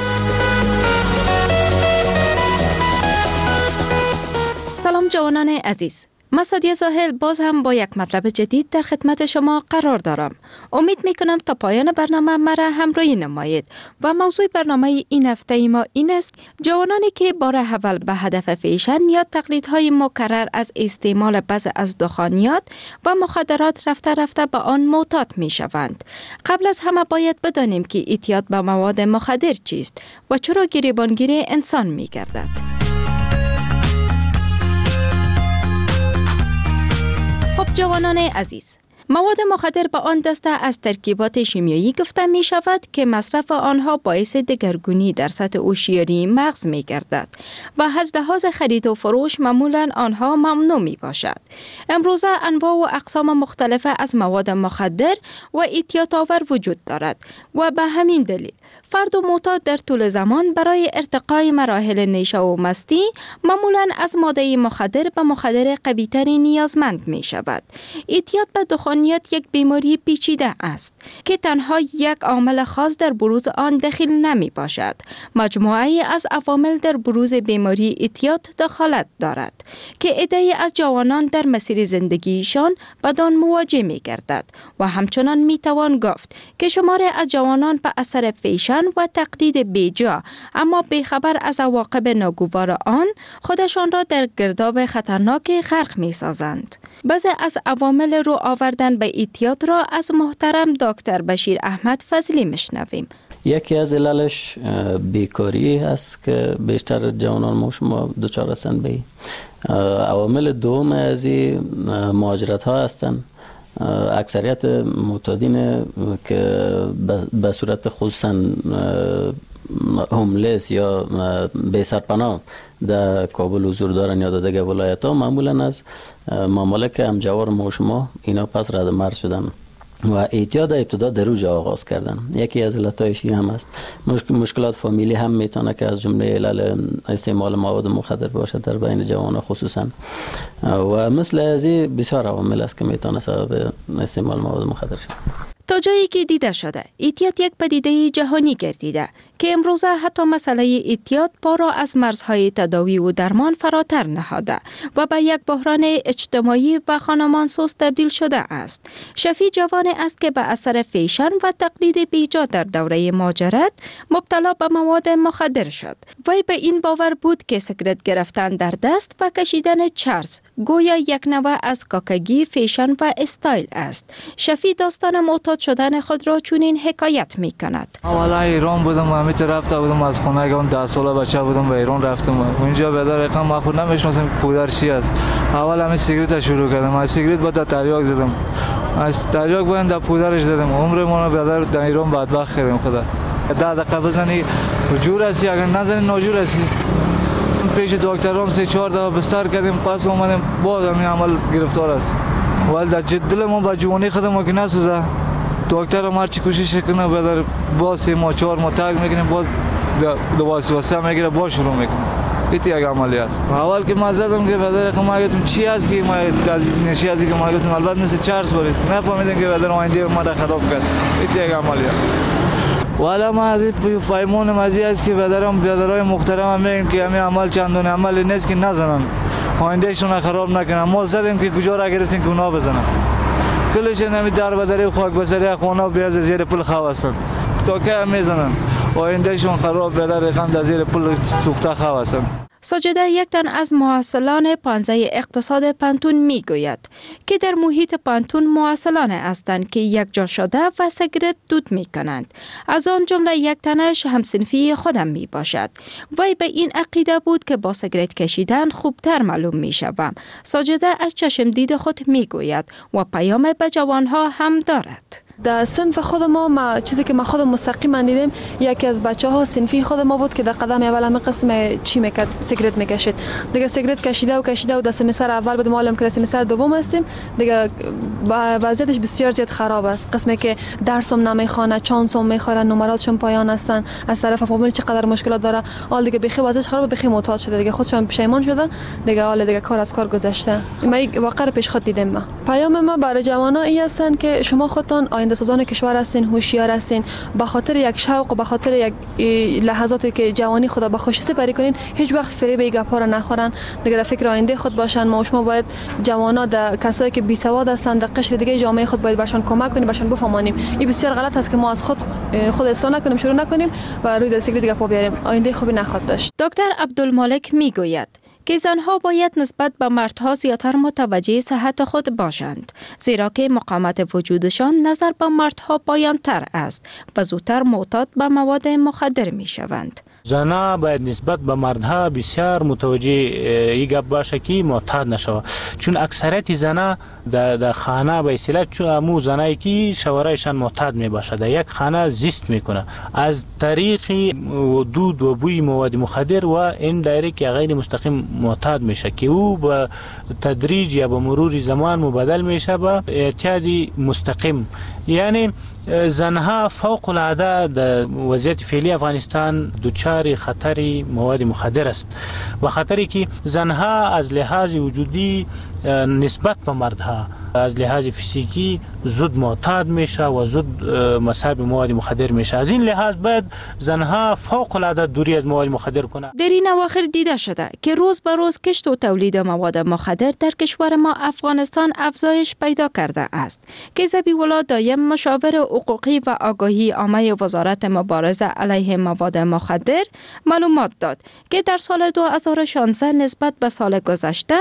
سلام جوانان عزیز، من سعدیه زاهل باز هم با یک مطلب جدید در خدمت شما قرار دارم. امید میکنم تا پایان برنامه مرا همراهی نمایید و موضوع برنامه این هفته ما این است: جوانانی که بار اول به هدف فیشن یا تقلیدهای مکرر از استعمال بعضی از دخانیات و مخدرات رفته رفته به آن معتاد می شوند. قبل از همه باید بدانیم که اعتیاد به مواد مخدر چیست و چرا گریبانگیری انسان می گردد. خب جوانان عزیز، مواد مخدر به آن دسته از ترکیبات شیمیایی گفته می شود که مصرف آنها باعث دگرگونی در سطح هوشیاری مغز می گردد و از لحاظ خرید و فروش معمولا آنها ممنوع می باشد. امروزه انواع و اقسام مختلف از مواد مخدر و اعتیادآور وجود دارد و به همین دلیل فرد و معتاد در طول زمان برای ارتقای مراحل نشه و مستی معمولا از ماده مخدر به مخدر قوی‌تری نیازمند می شود. اعتیاد به دخانیات یک بیماری پیچیده است که تنها یک عامل خاص در بروز آن دخیل نمی باشد. مجموعه از عوامل در بروز بیماری اعتیاد دخالت دارد که عده‌ای از جوانان در مسیر زندگیشان بدان مواجه می گردد و همچنان می توان گفت که شماری از جوانان به اثر فیشن و تقلید بیجا اما بیخبر از عواقب ناگوار آن خودشان را در گرداب خطرناک غرق می سازند. بعضی از عوامل رو آوردن به اعتیاد را از محترم دکتر بشیر احمد فضلی میشنویم. یکی از عللش بیکاری است که بیشتر جوانان ما شما دچار هستند به. عوامل دوم از مهاجرت ها هستند. اکثریت معتادین که به صورت خصوصا هوملس یا بی سرپناه در کابل حضور دارن یا در دیگه ولایت ها معمولا از ممالک همجوار ما شما اینا پس رد مرد شدن و اعتیاد ابتدا در اوجا آغاز کردن. یکی از علتایشی هم است. مشکلات فامیلی هم میتونه که از جمله علل استعمال مواد مخدر باشد در بین جوانان خصوصا و مثل ازی بسیار عوامل است که میتونه سبب استعمال مواد مخدر شد. تا جایی که دیده شده اعتیاد یک پدیده جهانی گردیده که امروزه حتی مسئله اعتیاد پا را از مرزهای تداوی و درمان فراتر نهاده و به یک بحران اجتماعی و خانمانسوز تبدیل شده است. شفی جوان است که به اثر فیشن و تقلید بیجا در دوره مهاجرت مبتلا به مواد مخدر شد. وی به این باور بود که سیگارت گرفتن در دست و کشیدن چرس گویا یک نوع از کاکگی، فیشن و استایل است. شفی داستان معتاد شدن خود را چنین حکایت می کند. اولا ایران بودم، همیت رفته بودم از خونه که 10 ساله بچه بودم به ایران رفتم. اونجا به در رقم ما خود نمیشناسم پودر چی است. اول همین سیگارت شروع کردم. از سیگارت بعد تریاک زدم. از تریاک بعد در پودرش زدم. عمرمون رو در ایران بدبخت کردیم خدا. 10 دقیقه بزنی جور هستی، اگر نزنی ناجور هستی. پیش دکترام 3-4 دفعه بستر کردیم، پس اومدیم باز همین عمل گرفتار است. ولی در جدل ما با جوانی خودم که نسوزه. دکتر هم هرچی کوشش کنه بدر باز 3 ماه 4 ماه تاگ میکنیم، باز دو واسه میگیره باز شروع میکنه. ایتی یک عملی است. اول که ما زدم که بدر ما گفتم چی است که ما نشی از که ما گفتم البته مثل چرس برید. نفهمیدم که بدر آینده ما را خراب کرد. ایتی یک عملی است. والا ما از این فایمون مزی است که بدرای محترم میگیم که همین عمل چندان عملی نیست که نزنن. آیندهشون خراب نکنن. ما زدیم که کجا را گرفتین که اونا بزنن. کلش نمی در بدری خاک بسری خونه بیاز زیر پل خواستن تا که میزنن آیندهشون خراب بدر رقم در زیر پل سوخته خواستن. ساجده یک تن از محصلان پانزه اقتصاد پانتون می گوید که در محیط پانتون محصلان هستند که یک جا شده و سیگارت دود می کنند. از آن جمله یک تنش همسنفی خودم می باشد. وی به این عقیده بود که با سیگارت کشیدن خوبتر معلوم می شوم. ساجده از چشم دید خود می گوید و پیام به جوانها هم دارد. در صنف خود ما چیزی که ما خود مستقیما دیدیم، یکی از بچه‌ها صنفی خود ما بود که در قدم اول همه قسم چی میکرد، سیگارت میکشید. دیگه سیگارت کشیده و در سمستر اول بود، معلم که سمستر دوم هستیم دیگه وضعیتش بسیار زیاد خراب است. قسمی که درسم نمیخونه، چانسم میخوره، نمراتشون پایان هستن، از طرف فامیل چقدر مشکلات داره. حال دیگه بخی وضعیتش خراب، بخی معتاد شده، دیگه خودشون پشیمان شده، دیگه حال دیگه کار از کار گذشته. ما واقعا پیش خود دیدیم. ما پیام ما برای جوانان این هستن که شما خودتون آینده سازان کشور هستین، هوشیار هستین، به خاطر یک شوق و به خاطر یک لحظاتی که جوانی خدا به خوشی سپری کنین، هیچ وقت فریب این گپا را نخورن. دیگه در فکر آینده خود باشن. ما شما باید جوانا در کسایی که بی سواد هستن در قشر دیگه جامعه خود باید برشان کمک کنیم، برشان بفهمانیم. این بسیار غلط است که ما از خود اصلاح نکنیم، شروع نکنیم و روی دستی دیگه پا بیاریم. آینده خوبی نخواهد داشت. دکتر عبدالمالک میگوید که زنها باید نسبت به مردها زیادتر متوجه صحت خود باشند، زیرا که مقاومت وجودشان نظر به مردها پایان‌تر است و زودتر معتاد به مواد مخدر می شوند. زنها باید نسبت به مردها بسیار متوجه این گپ باشه که معتاد نشوه، چون اکثریت زنها در خانه به اصطلاح چون امو زنایی که شوهرایشان معتاد می باشه در یک خانه زیست میکنه از طریق دود و بوی مواد مخدر و این دایرکت غیر مستقیم معتاد میشه که او به تدریج یا به مرور زمان مبدل میشه به اعتیاد مستقیم. یعنی زنها فوق العاده در وضعیت فعلی افغانستان دچار خطر مواد مخدر است و خطری که زنها از لحاظ وجودی نسبت به مردها از لحاظ فیزیکی زود معتاد میشه و زود مصاب مواد مخدر میشه. از این لحاظ باید زنها فوق العاده دوری از مواد مخدر کنند. در این اواخر دیده شده که روز به روز کشت و تولید مواد مخدر در کشور ما افغانستان افزایش پیدا کرده است که ذبیح‌الله دایم مشاور حقوقی و آگاهی عامه وزارت مبارزه علیه مواد مخدر معلومات داد که در سال 2016 نسبت به سال گذشته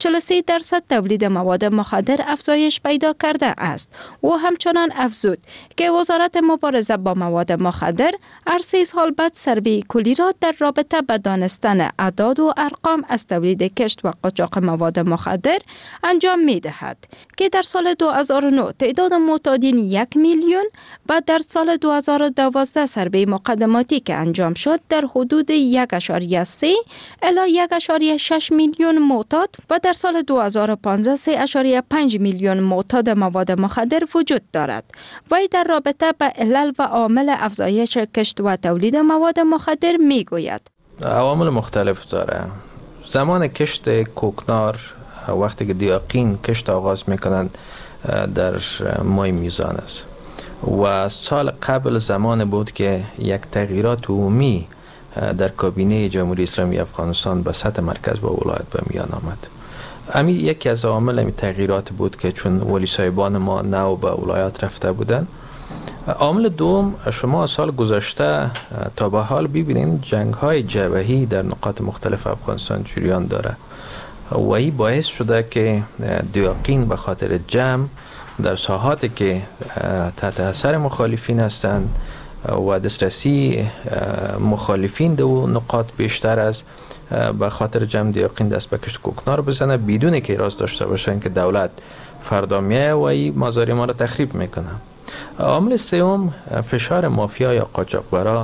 43% تولید مواد مخدر افزایش پیدا کرده است. و همچنان افزود که وزارت مبارزه با مواد مخدر هر 3 سال بعد سروی کلی را در رابطه با دانستن اعداد و ارقام از تولید کشت و قاچاق مواد مخدر انجام می دهد که در سال 2009 تعداد معتادین 1 میلیون و در سال 2012 سروی مقدماتی که انجام شد در حدود 1.3 الی 1.6 میلیون معتاد و در سال 2015 3.5 میلیون معتاد مواد مخدر وجود دارد. وی در رابطه با علل و عامل افزایش کشت و تولید مواد مخدر می گوید. عوامل مختلف داره. زمان کشت کوکنار وقتی که دیاقین کشت آغاز میکنند در ماه میزان است و سال قبل زمان بود که یک تغییرات عمومی در کابینه جمهوری اسلامی افغانستان به سطح مرکز و ولایت به میان آمد. امی یکی از عوامل امی تغییرات بود که چون ولی صاحبان ما نو به ولایات رفته بودن. عامل دوم، شما سال گذشته تا به حال ببینید جنگ های جبهی در نقاط مختلف افغانستان جریان داره و این باعث شده که دیاقین به خاطر جمع در ساحاتی که تحت اثر مخالفین هستند و دسترسی مخالفین دو نقاط بیشتر است، به خاطر جمع دیاقین دست به کشت کوکنار بزنه بدون که راست داشته باشن که دولت فردا میایه و این مزارع ما را تخریب میکنه. عامل سوم، فشار مافیا یا قاچاقبرا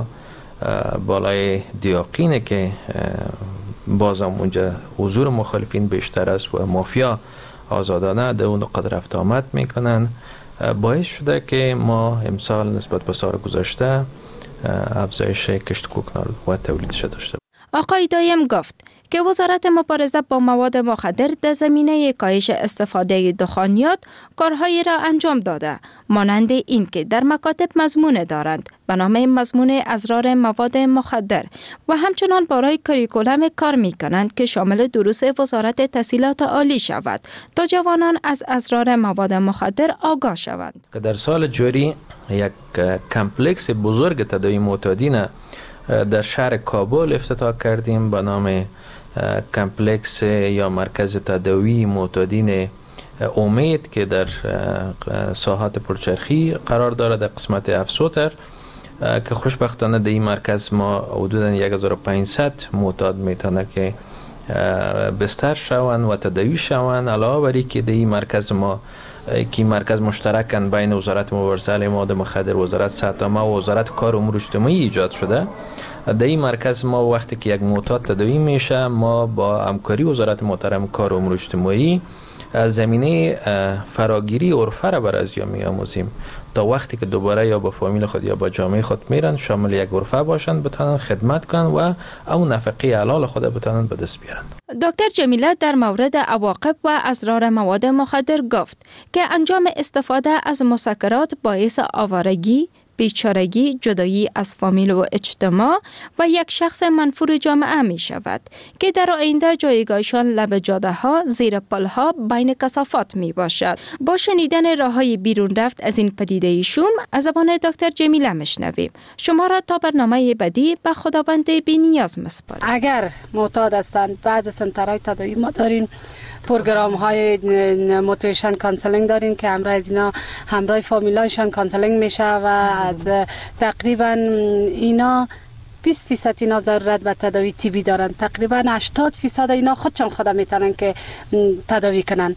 بالای دیاقینه که باز هم اونجا حضور مخالفین بیشتر است و مافیا آزادانه در اون نقاط رفت آمد میکنن، باعث شده که ما امسال نسبت به سال گذشته افزایش کشت کوکنار و تولیدش داشته. آقای دایم گفت که وزارت مبارزه با مواد مخدر در زمینه کاهش استفاده دخانیات کارهایی را انجام داده، مانند این که در مکاتب مضمون دارند به نام مضمون اضرار مواد مخدر و همچنان برای کریکولم کار می کنند که شامل دروس وزارت تحصیلات عالی شود تا جوانان از اضرار مواد مخدر آگاه شوند. در سال جاری یک کمپلکس بزرگ تداوی معتادین در شهر کابل افتتاح کردیم به نام کمپلکس یا مرکز تداوی معتادین امید که در ساحات پرچرخی قرار دارد در قسمت افسوتر که خوشبختانه در این مرکز ما حدوداً 1500 معتاد میتونه که بستر شوند و تداوی شوند. علاوه بر اینکه در این مرکز ما که مرکز مشترکن بین وزارت مبارزه علیه مواد مخدر، وزارت صحت عامه و وزارت کار و امور اجتماعی ایجاد شده. در این مرکز ما وقتی که یک معتاد تداوی میشه، ما با همکاری وزارت محترم کار و امور اجتماعی زمینه فراگیری عرفه را بر ازیا میآموزیم تا وقتی که دوباره یا با فامیل خود یا با جامعه خود میرن شامل یک عرفه باشند، بتونن خدمت کنن و اون نفقه حلال خود بتونن به دست بیارن. دکتر جمیله در مورد عواقب و اضرار مواد مخدر گفت که انجام استفاده از مسکرات باعث آوارگی، بیچارگی، جدایی از فامیل و اجتماع و یک شخص منفور جامعه می شود که در آینده جایگاهشان لب جاده ها، زیر پل ها، بین کثافات می باشد. با شنیدن راههای بیرون رفت از این پدیده شوم از زبان دکتر جمیله میشنویم. شما را تا برنامه بعدی به خداوند بی نیاز میسپاریم. اگر معتاد هستند، بعد سنترهای تداوی ما داریم پروگرام های موتیویشن کانسلینگ داریم که همراه از اینا همراه فامیلایشان کانسلینگ میشه و از تقریبا اینا 20% اینا ضرورت به تداوی تیبی دارن، تقریبا 80% اینا خودشان میتونن که تداوی کنن.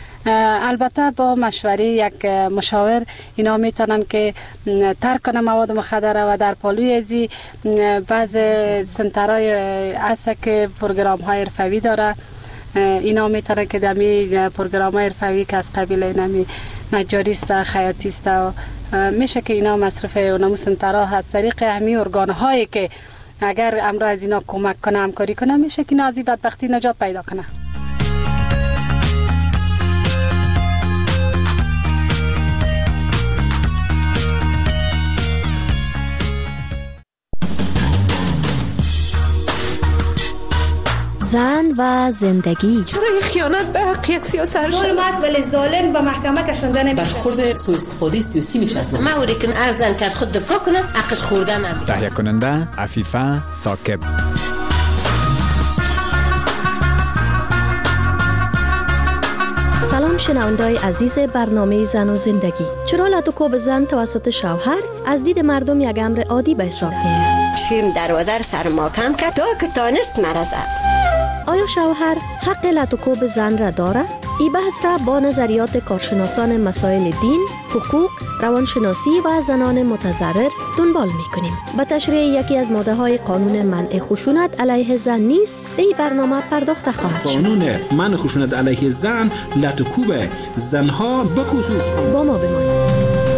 البته با مشوره یک مشاور اینا میتونن که ترک کنن مواد مخدر و در پالوی ازی بعض سنترهای هست که پروگرام های حرفوی داره، اینا میتونه که دمی پروگرام حرفوی که از قبیل اینمی نجاریست، خیاطیست و میشه که اینا مصرف اونمو سنترها هست طریق همی ارگان هایی که اگر امرو از اینا کمک کنه، همکاری کنه، میشه که اینا از این بدبختی نجات پیدا کنه. زن و زندگی. چرا این خیانت به حق یک سیاست ظلم است ولی ظالم به محکمه کشانده نمیشه. برخورد سوء استفاده سیاسی میشه از ما اوری کن ارزن که از خود دفاع کنه حقش خوردن نمیشه. تهیه کننده عفیفه ثاقب. سلام شنونده‌های عزیز برنامه زن و زندگی. چرا لطوکوب زن توسط شوهر از دید مردم یک امر عادی به حساب میاد؟ چیم در سر ما کم کرد تا که تانست مرزد. آیا شوهر حق لطوکوب زن را دارد؟ این بحث را با نظریات کارشناسان مسائل دین، حقوق، روانشناسی و زنان متضرر دنبال می‌کنیم. با تشریح یکی از ماده‌های قانون منع خشونت علیه زن نیز در این برنامه پرداخته خواهد شد. قانون منع خشونت علیه زن لطوکوب زنها به خصوص با ما بمانید.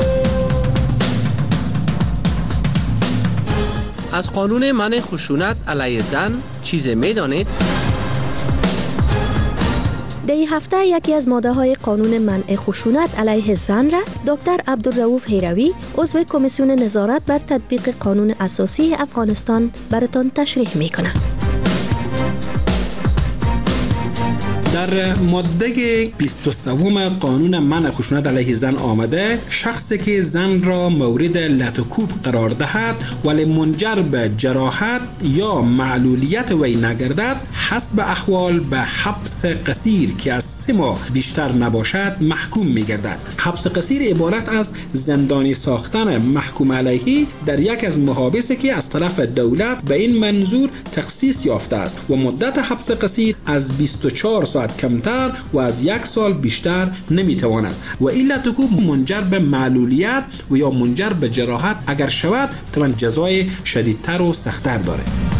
از قانون منع خشونت علیه زن چیزی می‌دانید؟ در این هفته یکی از ماده‌های قانون منع خشونت علیه زن را دکتر عبدالرؤوف هیروی عضو کمیسیون نظارت بر تطبیق قانون اساسی افغانستان براتان تشریح میکنه. در ماده 23 قانون منع خشونت علیه زن آمده شخصی که زن را مورد لط و کوب قرار دهد ولی منجر به جراحت یا معلولیت وی نگردد حسب احوال به حبس قصیر که از 3 ماه بیشتر نباشد محکوم می‌گردد. حبس قصیر عبارت از زندانی ساختن محکوم علیه در یک از محابسی که از طرف دولت به این منظور تخصیص یافته است و مدت حبس قصیر از 24 ساعت کمتر و از 1 سال بیشتر نمیتواند و این لط و کوب منجر به معلولیت و یا منجر به جراحت اگر شود طبعا جزای شدیدتر و سختتر داره.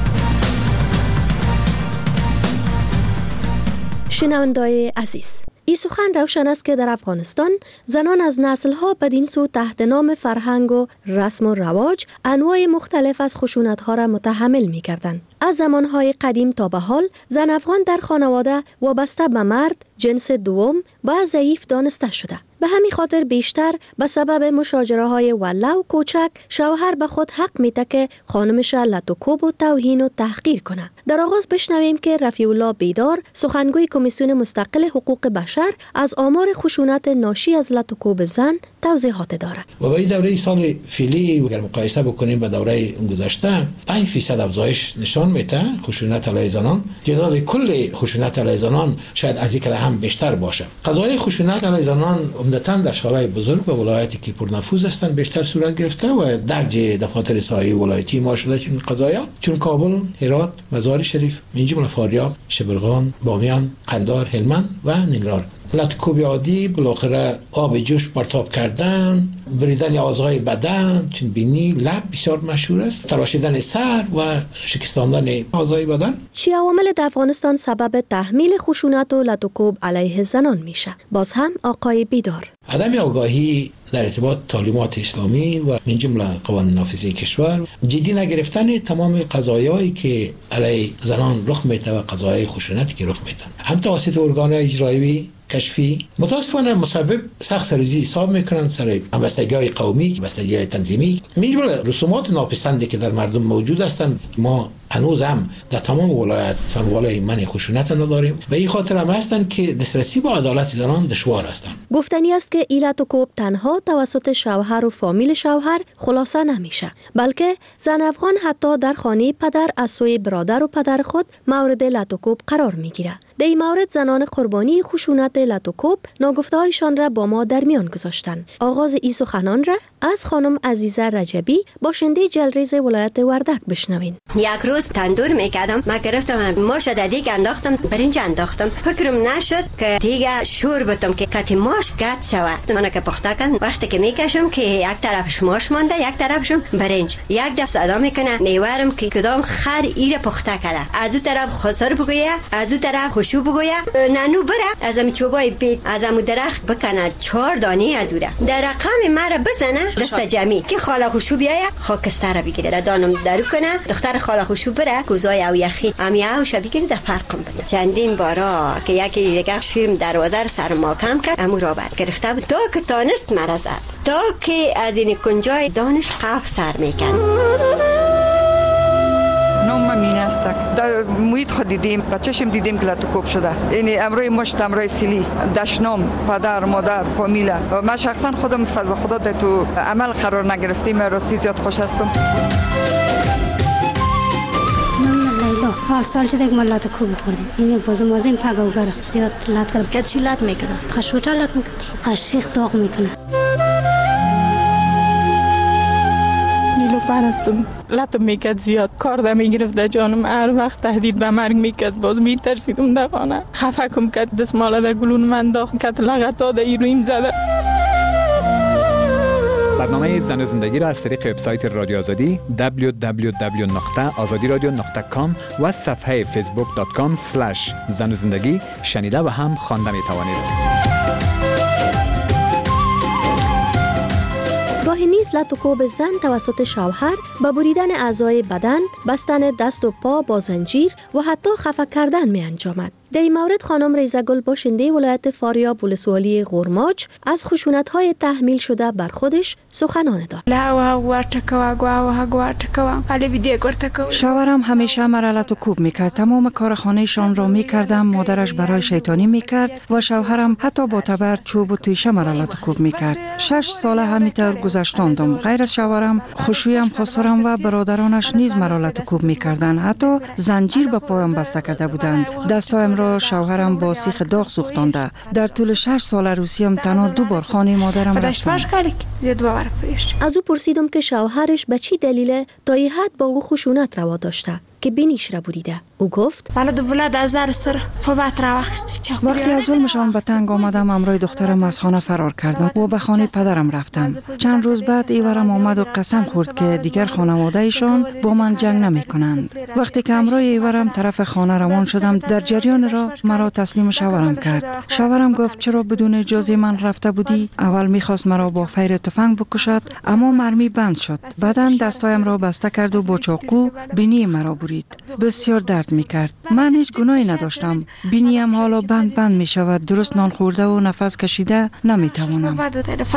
شنونده‌های عزیز، این سخن روشن است که در افغانستان زنان از نسل‌ها بدین سو تحت نام فرهنگ و رسم و رواج انواع مختلف از خشونت‌ها را متحمل می‌کردند. از زمانهای قدیم تا به حال زن افغان در خانواده وابسته به مرد جنس دوم و ضعیف دانسته شده. به همین خاطر بیشتر به سبب مشاجره‌های وله و کوچک شوهر به خود حق میده که خانمش لط و کوب و توهین و تحقیر کنه. در آغاز بشنویم که رفیع الله بیدار سخنگوی کمیسیون مستقل حقوق بشر از آمار خشونت ناشی از لط و کوب زن توضیحات دارد. و با این دوره سال فعلی اگر مقایسه بکنیم با دوره گذشته 5% افزایش نشان میده خشونت علیه زنان. تعداد کل خشونت علیه زنان شاید از این هم بیشتر باشه. قضایای خشونت علیه زنان عمدتاً در شهرهای بزرگ و ولایتی که پرنفوذ هستند بیشتر صورت گرفته و درج دفاتر سایه ولایتی ما شده چون قضایا چون کابل، هرات، مزار شریف، منجمل فاریاب، شبرغان، بامیان، قندهار، هلمند و ننگرهار. لط و کوب عادی بالاخره آب جوش پرتاب کردن، بریدن اعضای بدن چون بینی، لب بسیار مشهور است، تراشیدن سر و شکستاندن اعضای بدن. چی عوامل در افغانستان سبب تحمیل خشونت و لط و کوب علیه زنان میشه؟ باز هم آقای بیدار. عدم آگاهی در ارتباط تعلیمات اسلامی و من جمله قوانین نافذه کشور، جدی نگرفتن تمام قضایایی که علیه زنان رخ میده و قضایای خشونتی که رخ میدن هم توسط ارگان‌های اجرایی کشفی متاسفانه مسبب سخت سرریزی حساب میکنن سر همبستگی‌های قومی، بستگی‌های تنظیمی، من جمله رسومات ناپسندی که در مردم موجود هستند. ما هنوز هم در تمام ولایت فنوالای منع خشونت نداریم و این خاطر هم هستند که دسترسی به عدالت زنان دشوار هستند. گفتنی است که این لط و کوب تنها توسط شوهر و فامیل شوهر خلاصه نمیشه، بلکه زن افغان حتی در خانه پدر از سوی برادر و پدر خود مورد لط و کوب قرار میگیره. در این مورد زنان قربانی خشونت لط و کوب ناگفته‌هایشان را با ما در میان گذاشتند. آغاز این سخنان را از خانم عزیزه رجبی باشنده جلریز ولایت وردک بشنوین. یک روز تندور میکردم، ما گرفتم ماش در دیگ انداختم، برنج انداختم، فکرم نشد که دیگه شور بتم که کتی ماش قطع شود. من که پخته کردم وقتی که میکشم که یک طرفش ماش مانده یک طرفشم برنج، یک دفعه صدا میکنه میورم که کدام خر ایره پخته کرده، از اون طرف خسر بگویه، از اون طرف خوشو بگویه، نانو بره از ام چوبای بیت از ام درخت بکنه 4 دانه از اون در رقم مرا بزنه دست جمعی که خاله خوشو بیایه خاکستر بگیره دانم درو کنه دختر خاله خوشو بره کوزای او یخی امیاو شبیگیری در فرقم بده. چندین بارا که یکی دیگه شیم دروازه سر ما کم کرد امو را بر گرفته بود تا که تانست مرا زد تا که از این کنجای دانش قف سر میکن. نام مین است. در محیط خود دیدیم، بچه‌شم دیدیم که لط و کوب شده. یعنی امروی مشت امروی سیلی، دشنام، پدر، مادر، فامیل. من شخصا خودم فضا خدا در تو عمل قرار نگرفتیم. راستی زیاد خوش هستم. هر سال چه دیگه ملت کوب خوردیم. اینی بازم واسیم پگاو کرد. زیاد لط کرد. که چی لط میکنه؟ خشوتا لط میکنه. قشیخ داغ میکنه. نیلوفر هستم. لط میکرد زیاد. کار دم میگرفت در جانم. هر وقت تهدید به مرگ میکرد. باز میترسیدم در خانه. خفه کم کرد. دستمال در گلون من داخل کرد. لغتا در ایرویم زده. برنامه زن و زندگی را از طریق وبسایت رادیو آزادی www.azadiradio.com و صفحه facebook.com/زن و زندگی شنیده و هم خوانده می توانید. گاهی نیز لط و کوب زن توسط شوهر با بریدن اعضای بدن، بستن دست و پا با زنجیر و حتی خفه کردن می انجامد. در این مورد خانم ریزگل باشنده ولایت فاریاب ولسوالی غرماچ از خشونت‌های تحمیل شده بر خودش سخنان داد. شوهرم همیشه مرا لط و کوب میکرد. تمام کار خانه‌شان را میکردم. مادرش برای شیطانی میکرد و شوهرم حتی با تبر، چوب و تیشه مرا لط و کوب میکرد. 6 سال همینطور گذشتاندم. غیر از شوهرم، خوشویم خسرم و برادرانش نیز مرا لط و کوب میکردند. حتی زنجیر به پایم بسته کرده بودند. دستایم را شوهرم با سیخ داغ سوختانده. در طول 6 سال عروسیم تنها 2 بار خانه مادرم رفتم. از او پرسیدم که شوهرش به چی دلیل تا این حد با او خشونت روا داشته که بینیش را بریده. او گفت وقتی از ظلمشان به تنگ آمدم، امروی دخترم از خانه فرار کردم و به خانه پدرم رفتم. چند روز بعد ایورم آمد و قسم خورد که دیگر خانواده ایشان با من جنگ نمی کنند. وقتی که امروی ایورم طرف خانه روان شدم، در جریان را مرا تسلیم شوهرم کرد. شوهرم گفت چرا بدون اجازه من رفته بودی؟ اول میخواست مرا با فیر تفنگ بکشد، اما مرمی بند شد. بعداً دستایم را بسته کرد و با چاقو بینی مرا برید. بسیار درد میکرد. من هیچ گناهی نداشتم. بینیم حالا بند می شود. درست نان خورده و نفس کشیده نمیتوانم.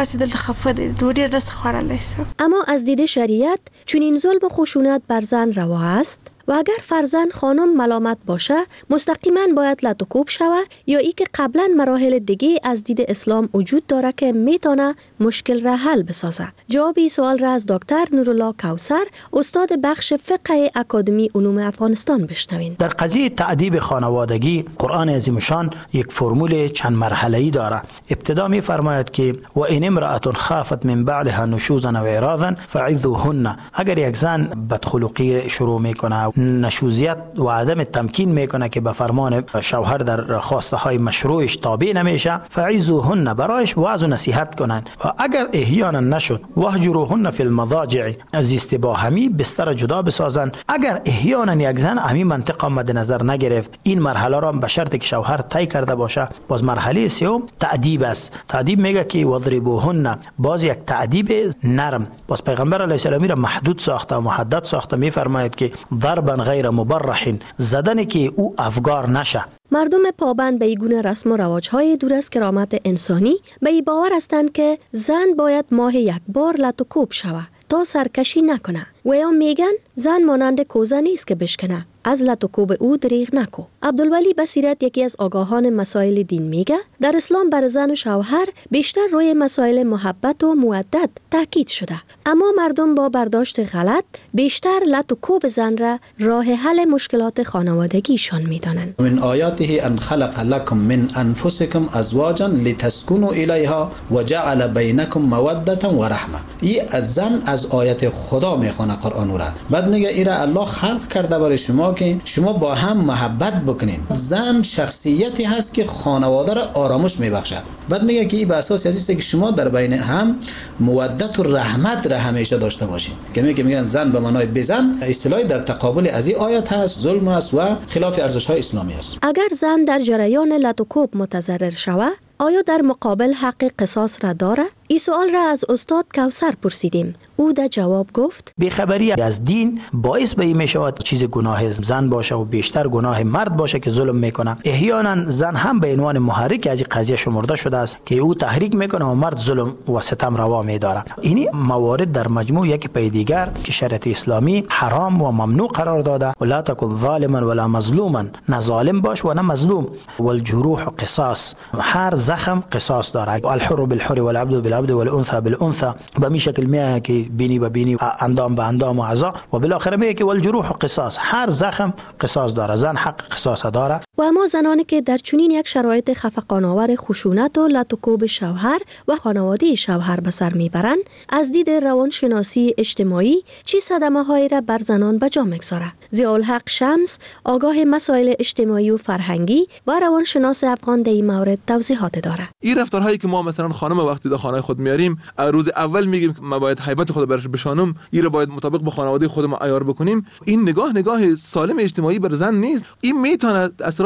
اما از دید شریعت چنین ظلم و خشونت بر زن روا است؟ و اگر فرزند خانم ملامت باشه مستقیما باید لط و کوب شود یا ای که قبلا مراحل دیگه از دید اسلام وجود داره که میتونه مشکل را حل بسازه؟ جواب این سوال را از دکتر نورالله کوثر، استاد بخش فقه اکادمی علوم افغانستان بشنوین. در قضیه تعذیب خانوادگی قرآن عظیم شان یک فرمول چند مرحله‌ای داره. ابتدا می‌فرماید که و ان امرأة خافت من بعدها نشوزا و اعراضا فعظوهن. اگر یک زن بدخلقی شروع میکنه، نشوزیت و عدم تمکین میکنه که به فرمان شوهر در خواسته های مشروعش تابع نمیشه، فعظوهن، برایش وعظ و نصیحت کنن. و اگر احیانا نشد، واهجروهن فی المضاجع، از استباهمی بستر جدا بسازن. اگر احیانا یک زن همین منطقه مد نظر نگرفت، این مرحله را به شرطی که شوهر طی کرده باشه، باز مرحله سوم تعذیب است. تعذیب میگه که وضربوهن، باز یک تعذیب نرم. باز پیغمبر علیه السلام را محدود ساخته و محدد ساخته، میفرماید که ضربا غیر مبرح، زدن که او افگار نشه. مردم پابند به این گونه رسم و رواج‌های دور از کرامت انسانی به این باور هستند که زن باید ماه یک بار لط و کوب شود تا سرکشی نکنه و یا میگن زن مانند کوزه نیست که بشکنه، از لط و کوب او دریغ نکو. عبدالولی بصیرت، یکی از آگاهان مسائل دین، میگه در اسلام بر زن و شوهر بیشتر روی مسائل محبت و مودت تاکید شده، اما مردم با برداشت غلط بیشتر لط و کوب زن را راه حل مشکلات خانوادگیشان میدانند. من آیاته ان خلق لكم من انفسكم ازواجا لتسكنوا الیها وجعل بینکم موده و رحمه. این از زن از آیت خدا میخونه قرآن را. بعد میگه ایرا الله خلق کرده برای شما که شما با هم محبت بکنین. زن شخصیتی هست که خانواده را آرامش میبخشه. بعد میگه که این به اساس است که شما در بین هم مودت و رحمت را همیشه داشته باشین. که میگن زن به معنای بزن، اصطلاحی در تقابل از این آیات هست، ظلم است و خلاف ارزش‌های اسلامی است. اگر زن در جریان لط و کوب متضرر شود، آیا در مقابل حق قصاص را داره؟ این سوال را از استاد کوثر پرسیدیم. او در جواب گفت بیخبری از دین باعث به این میشود چیز گناه زن باشه و بیشتر گناه مرد باشه که ظلم میکنه. احیانا زن هم به عنوان محرک از این قضیه شمرده شده است که او تحریک میکنه و مرد ظلم و ستم روا میداره. این موارد در مجموع یک پی دیگر که شریعت اسلامی حرام و ممنوع قرار داده. ولا تکن ظالما ولا مظلوما، نه ظالم باش و نه مظلوم. والجروح قصاص، هر زخم قصاص داره. الحر بالحر والعبد بالعبد والانثى بالانثى. به می شکل میه که بینی به بینی، اندام به اندام و اعضا، و بالاخره میگه که والجروح قصاص، هر زخم قصاص داره. زن حق قصاص داره. و اما زنانی که در چنین یک شرایط خفقان‌آور خشونت و لط و کوب شوهر و خانواده شوهر به سر میبرند، از دید روانشناسی اجتماعی چه صدمه‌هایی را بر زنان به جا میگذاره؟ ضیاءالحق شمس، آگاه مسائل اجتماعی و فرهنگی و روانشناس افغان در این مورد توضیحات داره. این رفتارهایی که ما مثلا خانم وقتی در خانه خود میاریم، روز اول میگیم که ما باید هیبت خود برش بشانم، این رو باید مطابق با خانواده خودمون عیار بکنیم، این نگاه سالم اجتماعی بر زن نیست. این میتونه اثرات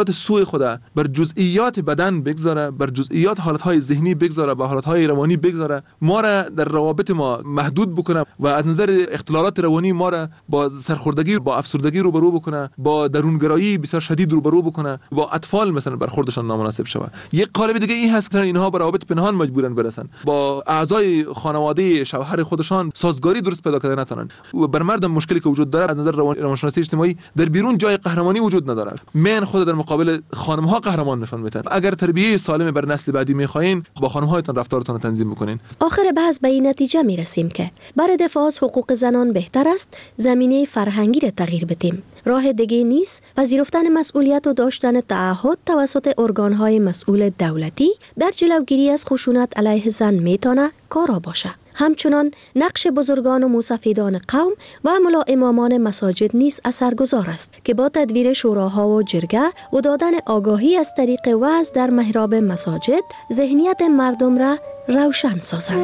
اثرات سوء خود بر جزئیات بدن بگذاره، بر جزئیات حالتهای ذهنی بگذاره، با حالتهای روانی بگذاره، ما را در روابط ما محدود بکنه و از نظر اختلالات روانی ما را با سرخوردگی، با افسردگی روبرو بکنه، با درونگرایی بسیار شدید روبرو بکنه، با اطفال مثلا برخوردشان نامناسب شود. یک قالب دیگه این هست که اینها به روابط پنهان مجبورن برسن، با اعضای خانواده شوهر خودشان سازگاری درست پیدا کردن نتونن. و بر مردم مشکلی که وجود داره از نظر روانشناسی اجتماعی در بیرون جای قهرمانی وجود نداره. من خود در مقابل خانم ها قهرمان نشان میدن. اگر تربیت سالم بر نسل بعدی میخواین، با خانم هایتان رفتارتان تنظیم بکنین. آخر بحث به این نتیجه میرسیم که برای دفاع از حقوق زنان بهتر است زمینه فرهنگی را تغییر بدیم. راه دیگه نیست پذیرفتن مسئولیت و داشتن تعهد توسط ارگان‌های مسئول دولتی در جلوگیری از خشونت علیه زن میتونه کارا باشه. همچنان نقش بزرگان و موسفیدان قوم و ملا امامان مساجد نیز اثرگذار است که با تدویر شوراها و جرگه و دادن آگاهی از طریق وعظ در محراب مساجد ذهنیت مردم را روشن سازند.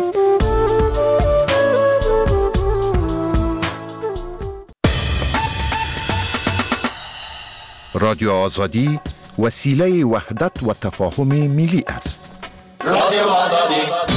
رادیو آزادی وسیله وحدت و تفاهم ملی است. رادیو آزادی